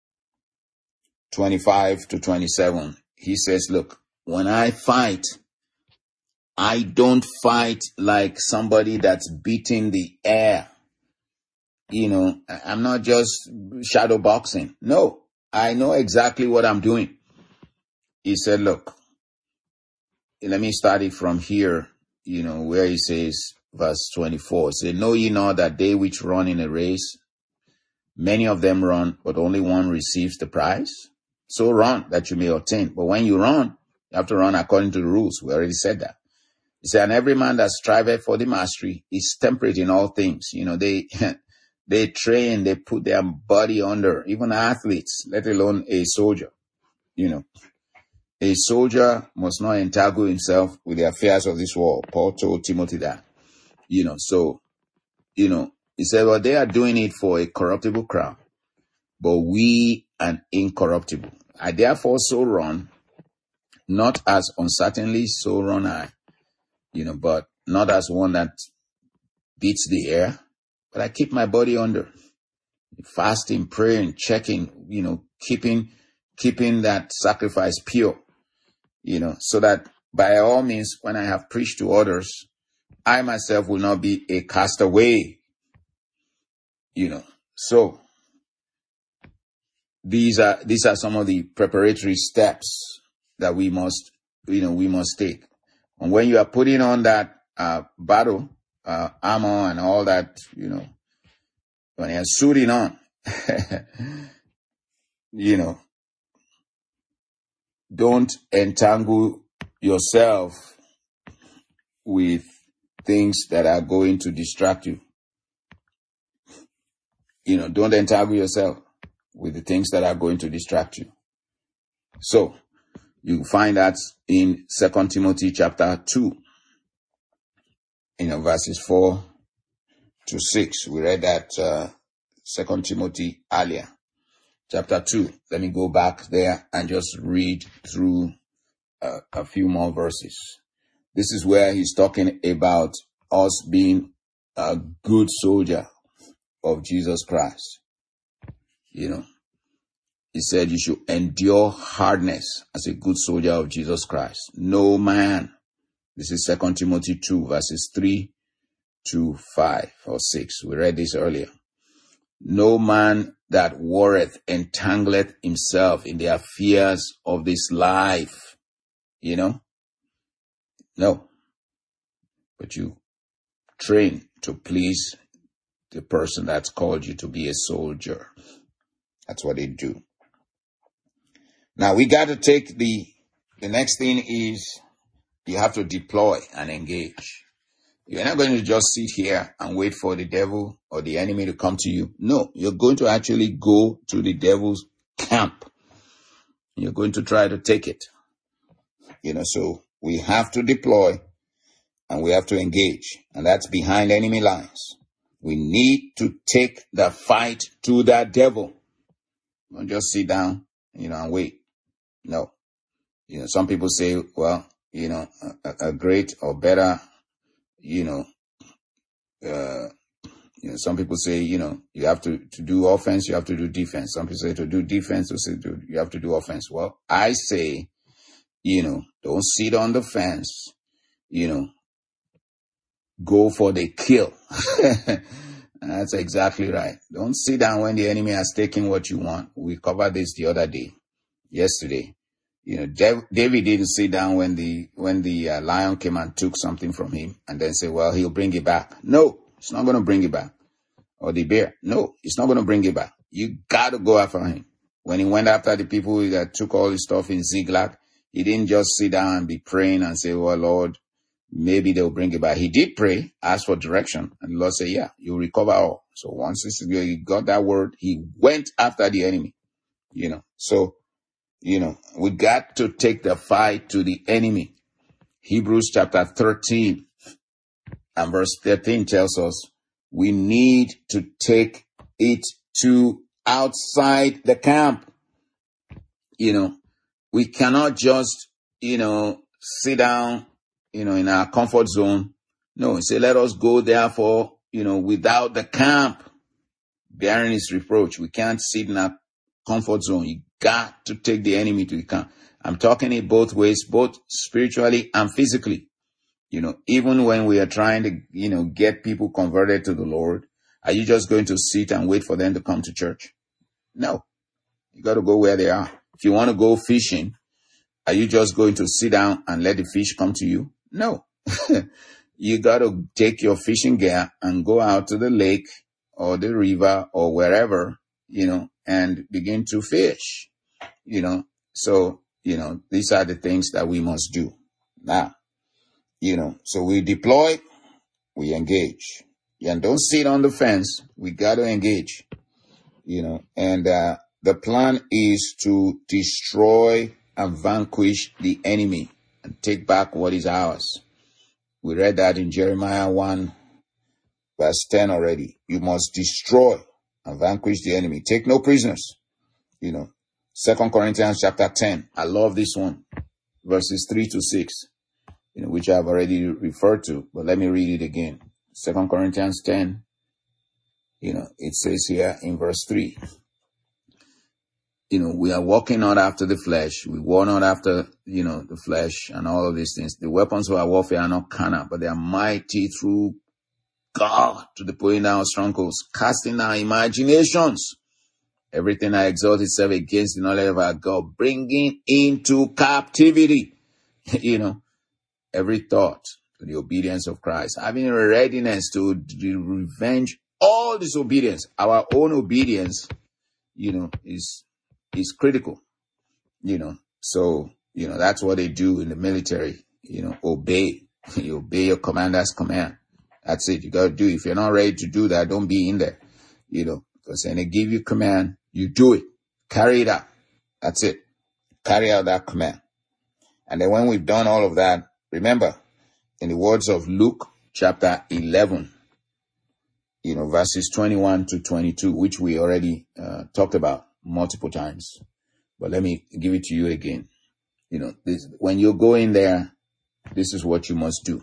25 to 27, he says, look, when I fight, I don't fight like somebody that's beating the air. I'm not just shadow boxing. No, I know exactly what I'm doing. He said, look, let me start it from here, where he says, verse 24, say, know ye not that they which run in a race, many of them run, but only one receives the prize? So run that you may obtain. But when you run, you have to run according to the rules. We already said that. He said, and every man that striveth for the mastery is temperate in all things. They train, they put their body under, even athletes, let alone a soldier. A soldier must not entangle himself with the affairs of this world. Paul told Timothy that. So, he said, well, they are doing it for a corruptible crown, but we an incorruptible. I therefore so run, not as uncertainly, so run I. but not as one that beats the air, but I keep my body under. Fasting, praying, checking, keeping that sacrifice pure, so that by all means, when I have preached to others, I myself will not be a castaway, So these are some of the preparatory steps that we must take. And when you are putting on that battle armor and all that, when you're suiting on, don't entangle yourself with things that are going to distract you. Don't entangle yourself with the things that are going to distract you. So you find that in 2 Timothy chapter 2, verses 4 to 6. We read that 2 Timothy earlier. Chapter 2. Let me go back there and just read through a few more verses. This is where he's talking about us being a good soldier of Jesus Christ. He said you should endure hardness as a good soldier of Jesus Christ. No man, this is 2 Timothy 2, verses 3 to 5 or 6. We read this earlier. No man that warreth entangleth himself in the affairs of this life. No. But you train to please the person that's called you to be a soldier. That's what they do. Now we got to take the next thing is you have to deploy and engage. You're not going to just sit here and wait for the devil or the enemy to come to you. No, you're going to actually go to the devil's camp. You're going to try to take it. So we have to deploy and we have to engage. And that's behind enemy lines. We need to take the fight to that devil. Don't just sit down, and wait. No. Some people say, well, a great or better, some people say, you have to do offense, you have to do defense. Some people say to do defense, you have to do offense. Well, I say, don't sit on the fence, go for the kill. That's exactly right. Don't sit down when the enemy has taken what you want. We covered this the other day, yesterday. David didn't sit down when the lion came and took something from him and then say, well, he'll bring it back. No, it's not going to bring it back. Or the bear. No, it's not going to bring it back. You got to go after him. When he went after the people that took all his stuff in Ziklag, he didn't just sit down and be praying and say, well, Lord, maybe they'll bring it back. He did pray, ask for direction, and the Lord said, yeah, you'll recover all. So once he got that word, he went after the enemy, So, we got to take the fight to the enemy. Hebrews chapter 13 and verse 13 tells us we need to take it to outside the camp. We cannot just, sit down, in our comfort zone. No, he said, let us go therefore, without the camp, bearing his reproach. We can't sit in our comfort zone. You got to take the enemy to the camp. I'm talking it both ways, both spiritually and physically. Even when we are trying to, get people converted to the Lord, are you just going to sit and wait for them to come to church? No. You got to go where they are. If you want to go fishing, are you just going to sit down and let the fish come to you? No. You got to take your fishing gear and go out to the lake or the river or wherever, and begin to fish, So, these are the things that we must do. Now, so we deploy, we engage. And don't sit on the fence. We got to engage, and the plan is to destroy and vanquish the enemy and take back what is ours. We read that in Jeremiah 1, verse 10 already. You must destroy and vanquish the enemy. Take no prisoners. 2 Corinthians chapter 10. I love this one. Verses 3 to 6. which I've already referred to, but let me read it again. 2 Corinthians 10, it says here in verse 3, we are walking not after the flesh. We war not after, the flesh and all of these things. The weapons of our warfare are not carnal, but they are mighty through God to the pulling down of strongholds, casting our imaginations, everything that exalts itself against the knowledge of our God, bringing into captivity, every thought to the obedience of Christ, having a readiness to revenge all disobedience. Our own obedience, is critical, so, that's what they do in the military, obey, you obey your commander's command. That's it. You got to do it. If you're not ready to do that, don't be in there, because when they give you command, you do it, carry it out. That's it. Carry out that command. And then when we've done all of that, remember, in the words of Luke chapter 11, verses 21 to 22, which we already talked about multiple times. But let me give it to you again. When you go in there, this is what you must do.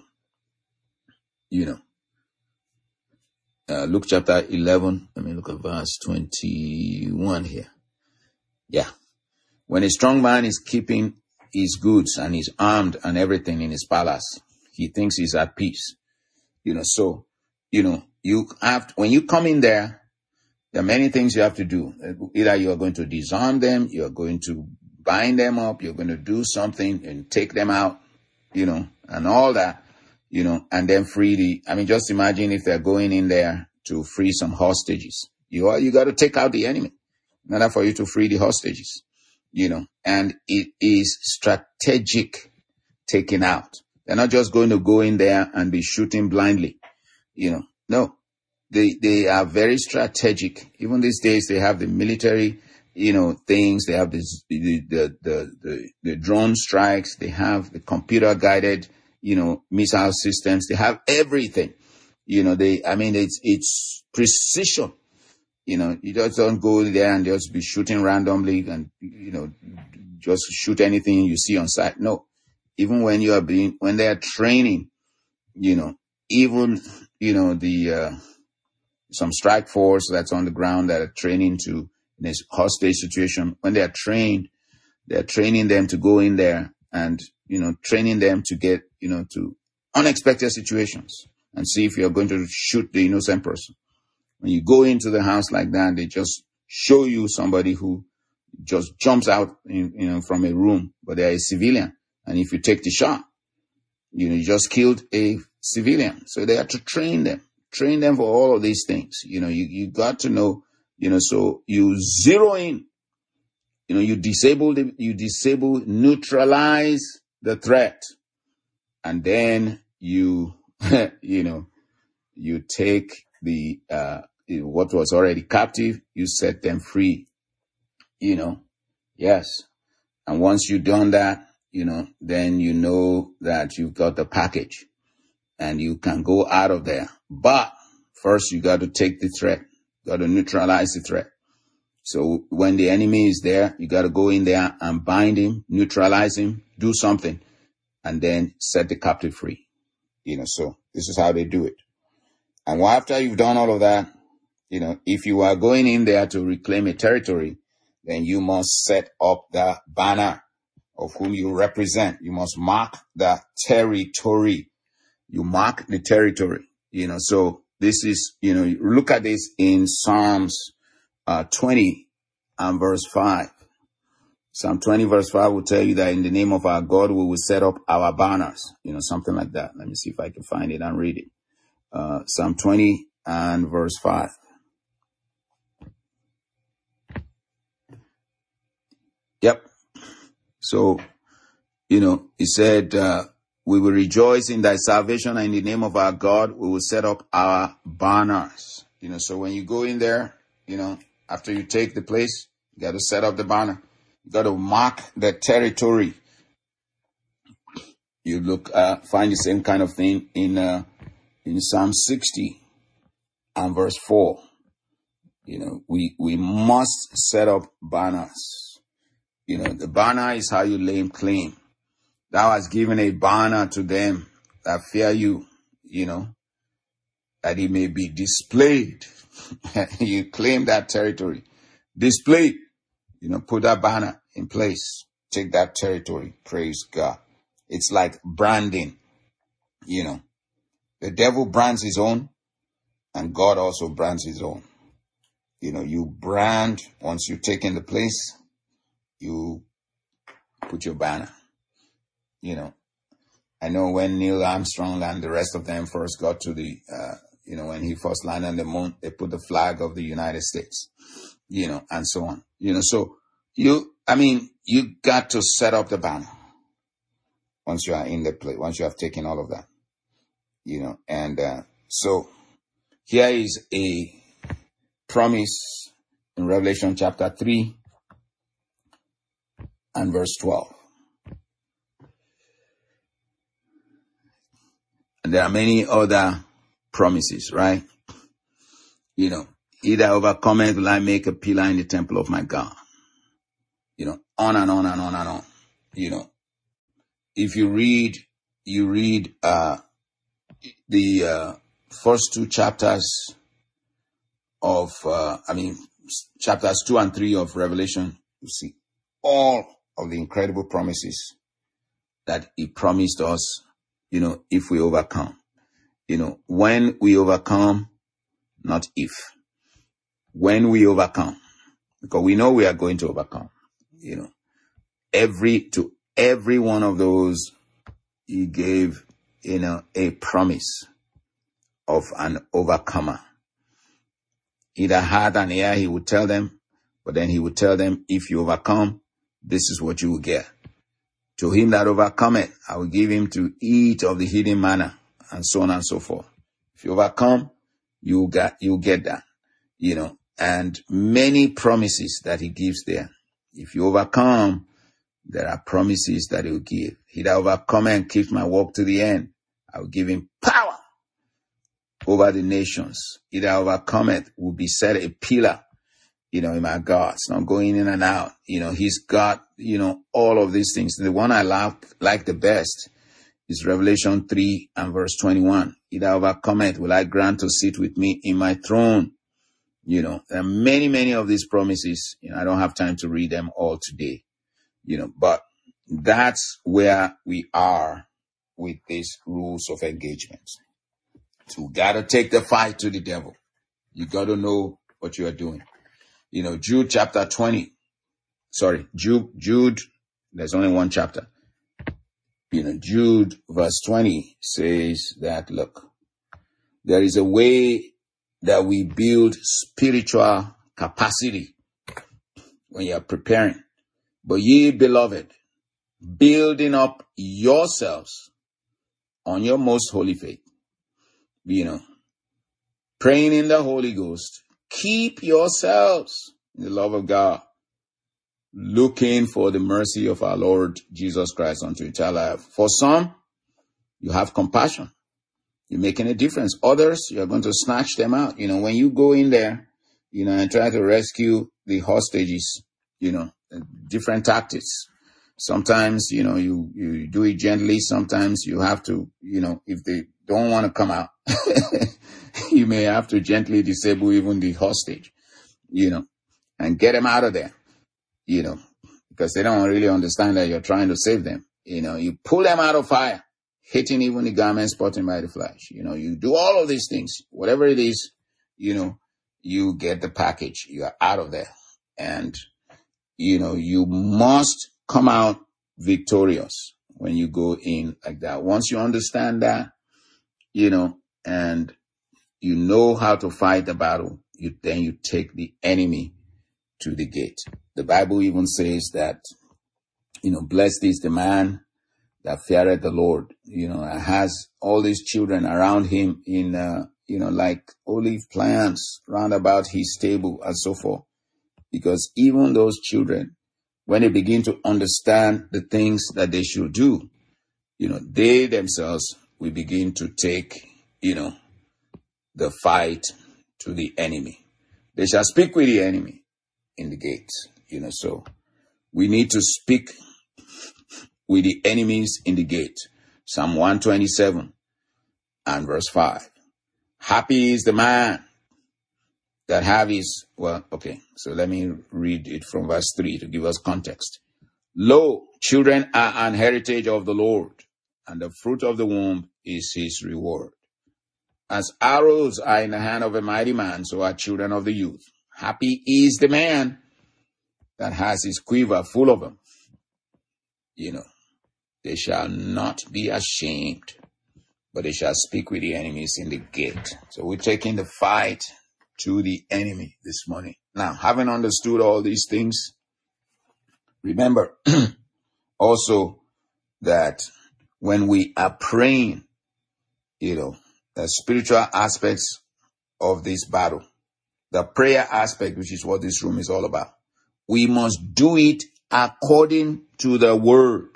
Luke chapter 11, let me look at verse 21 here. Yeah. When a strong man is keeping his goods and he's armed and everything in his palace, he thinks he's at peace. So, you have to, when you come in there, there are many things you have to do. Either you are going to disarm them, you are going to bind them up, you're going to do something and take them out, and all that, and then free just imagine if they're going in there to free some hostages. You got to take out the enemy in order for you to free the hostages, and it is strategic taking out. They're not just going to go in there and be shooting blindly, no. They are very strategic. Even these days, they have the military, things. They have this, the drone strikes. They have the computer guided, missile systems. They have everything. It's precision. You just don't go there and just be shooting randomly and, just shoot anything you see on sight. No. Even when when they are training, even, some strike force that's on the ground that are training to in this hostage situation. When they are trained, they're training them to go in there and, training them to get, to unexpected situations and see if you're going to shoot the innocent person. When you go into the house like that, they just show you somebody who just jumps out, from a room, but they're a civilian. And if you take the shot, you just killed a civilian. So they have to train them for all of these things. You got to know, so you zero in, you neutralize the threat. And then you, you take the, what was already captive, you set them free, yes. And once you've done that, then you know that you've got the package. And you can go out of there. But first you got to take the threat. You got to neutralize the threat. So when the enemy is there, you got to go in there and bind him, neutralize him, do something, and then set the captive free. So this is how they do it. And after you've done all of that, if you are going in there to reclaim a territory, then you must set up the banner of whom you represent. You must mark the territory. You mark the territory, so this is, look at this in Psalms 20 and verse 5. Psalm 20 verse 5 will tell you that in the name of our God, we will set up our banners, something like that. Let me see if I can find it and read it. Psalm 20 and verse 5. Yep. So, he said, we will rejoice in thy salvation, and in the name of our God, we will set up our banners. So when you go in there, after you take the place, you got to set up the banner. You got to mark the territory. You find the same kind of thing in Psalm 60 and verse 4. We must set up banners. The banner is how you lay claim. Thou hast given a banner to them that fear you, that it may be displayed. You claim that territory. Display, put that banner in place. Take that territory. Praise God. It's like branding, The devil brands his own, and God also brands his own. You brand, once you've taken the place, you put your banner. I know when Neil Armstrong and the rest of them first got to the, when he first landed on the moon, they put the flag of the United States, and so on. So you got to set up the banner once you are in the place, once you have taken all of that, and so here is a promise in Revelation chapter 3 and verse 12. And there are many other promises, right? He that overcometh will I make a pillar in the temple of my God. On and on and on and on. If you read the first two chapters of, chapters 2 and 3 of Revelation, you see all of the incredible promises that he promised us, if we overcome. When we overcome, not if. When we overcome, because we know we are going to overcome, every one of those, he gave, a promise of an overcomer. He that had an ear, he would tell them, but then he would tell them, if you overcome, this is what you will get. To him that overcometh, I will give him to eat of the hidden manna, and so on and so forth. If you overcome, you'll get that, and many promises that he gives there. If you overcome, there are promises that he will give. He that overcometh and keeps my work to the end, I will give him power over the nations. He that overcometh will be set a pillar, in my God. It's not going in and out. He's got, all of these things. The one I like the best is Revelation 3 and verse 21. He that overcometh will I grant to sit with me in my throne. There are many, many of these promises. I don't have time to read them all today, but that's where we are with these rules of engagement. So you got to take the fight to the devil. You got to know what you are doing. Jude chapter 20. Jude, there's only one chapter. Jude verse 20 says that, look, there is a way that we build spiritual capacity when you are preparing. But ye, beloved, building up yourselves on your most holy faith, praying in the Holy Ghost, keep yourselves in the love of God, looking for the mercy of our Lord Jesus Christ unto eternal life. For some, you have compassion. You're making a difference. Others, you're going to snatch them out. When you go in there, and try to rescue the hostages, different tactics. Sometimes, you do it gently. Sometimes you have to, if they don't want to come out, you may have to gently disable even the hostage, and get them out of there, because they don't really understand that you're trying to save them. You pull them out of fire, hitting even the garment spotting by the flesh. You do all of these things, whatever it is, you get the package. You are out of there. And, you must come out victorious when you go in like that. Once you understand that, and you know how to fight the battle, then you take the enemy to the gate. The Bible even says that, blessed is the man that feareth the Lord, and has all these children around him in, like olive plants round about his table and so forth. Because even those children, when they begin to understand the things that they should do, they themselves will begin to take, the fight to the enemy. They shall speak with the enemy in the gates, so we need to speak with the enemies in the gate. Psalm 127 and verse 5. Happy is the man that have his, so let me read it from verse 3 to give us context. Lo, children are an heritage of the Lord, and the fruit of the womb is his reward. As arrows are in the hand of a mighty man, so are children of the youth. Happy is the man that has his quiver full of them. They shall not be ashamed, but they shall speak with the enemies in the gate. So we're taking the fight to the enemy this morning. Now, having understood all these things, remember also that when we are praying, the spiritual aspects of this battle, the prayer aspect, which is what this room is all about, we must do it according to the word.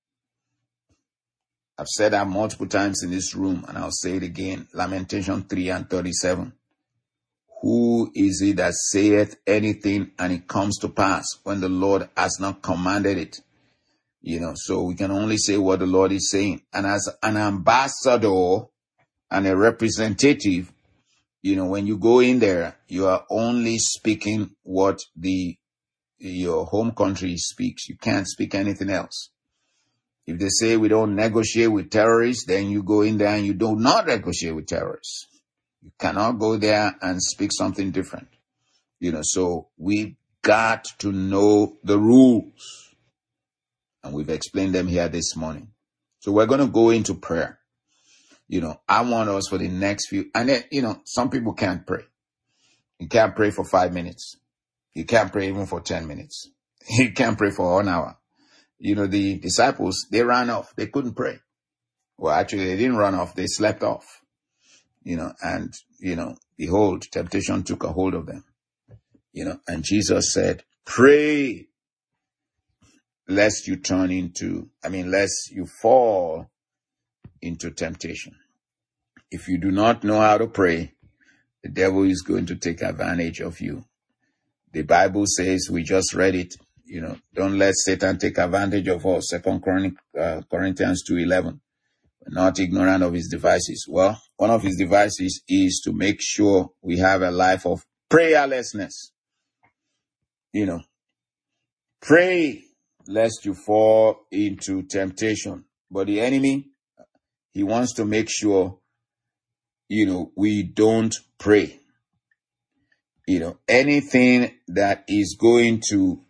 I've said that multiple times in this room, and I'll say it again. Lamentation 3 and 37. Who is it that saith anything and it comes to pass when the Lord has not commanded it? So we can only say what the Lord is saying. And as an ambassador and a representative, when you go in there, you are only speaking what your home country speaks. You can't speak anything else. If they say we don't negotiate with terrorists, then you go in there and you do not negotiate with terrorists. You cannot go there and speak something different. So we got to know the rules. And we've explained them here this morning. So we're going to go into prayer. I want us for the next few, and then, some people can't pray. You can't pray for 5 minutes. You can't pray even for 10 minutes. You can't pray for 1 hour. The disciples, they ran off. They couldn't pray. Well, actually, they didn't run off. They slept off. And behold, temptation took a hold of them. And Jesus said, pray lest you lest you fall into temptation. If you do not know how to pray, the devil is going to take advantage of you. The Bible says, we just read it, don't let Satan take advantage of us. 2 Corinthians 2:11. We're not ignorant of his devices. Well, one of his devices is to make sure we have a life of prayerlessness. Pray lest you fall into temptation. But the enemy, he wants to make sure, we don't pray. Anything that is going to,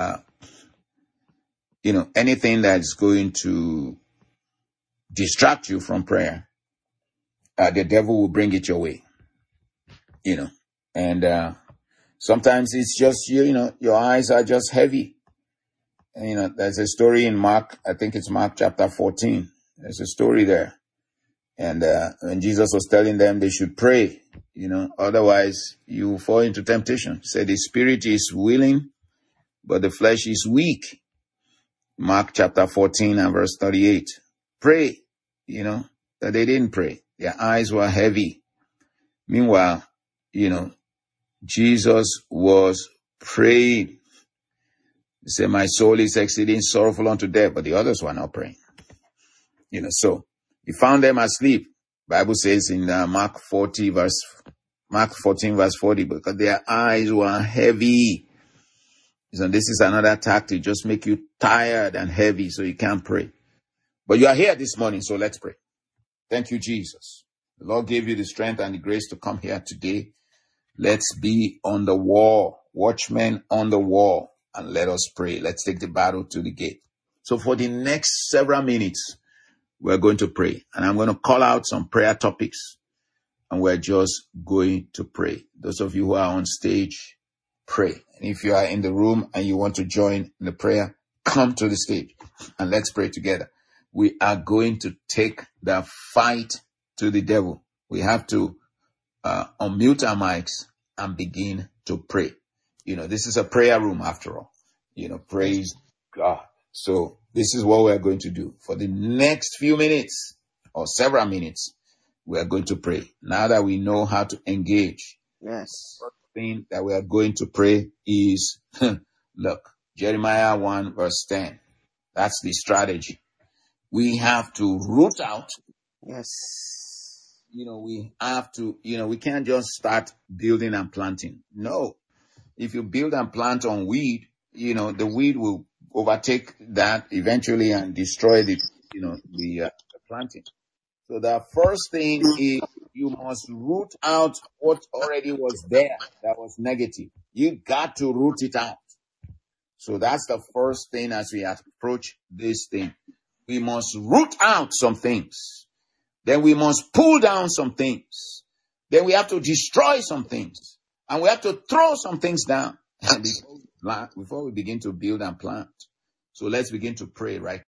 anything that's going to distract you from prayer, the devil will bring it your way. And sometimes it's just, your eyes are just heavy. And, there's a story in Mark, I think it's Mark chapter 14. There's a story there. And when Jesus was telling them they should pray, otherwise you fall into temptation. He said the spirit is willing, but the flesh is weak. Mark chapter 14 and verse 38. Pray, that they didn't pray. Their eyes were heavy. Meanwhile, Jesus was praying. He said, my soul is exceeding sorrowful unto death, but the others were not praying. So he found them asleep. Bible says in Mark 14 verse 40, because their eyes were heavy. So this is another tactic, just make you tired and heavy so you can't pray. But you are here this morning, so let's pray. Thank you, Jesus. The Lord gave you the strength and the grace to come here today. Let's be on the wall, watchmen on the wall, and let us pray. Let's take the battle to the gate. So for the next several minutes, we're going to pray. And I'm going to call out some prayer topics, and we're just going to pray. Those of you who are on stage, pray. And if you are in the room and you want to join in the prayer, come to the stage and let's pray together. We are going to take the fight to the devil. We have to unmute our mics and begin to pray. This is a prayer room after all. Praise God. So this is what we are going to do. For the next few minutes or several minutes, we are going to pray. Now that we know how to engage. Yes. The thing that we are going to pray is, look, Jeremiah 1 verse 10. That's the strategy. We have to root out. Yes. We have to, we can't just start building and planting. No. If you build and plant on weed, the weed will overtake that eventually and destroy the planting. So the first thing is you must root out what already was there that was negative. You got to root it out. So that's the first thing as we approach this thing. We must root out some things. Then we must pull down some things. Then we have to destroy some things. And we have to throw some things down before we begin to build and plant. So let's begin to pray right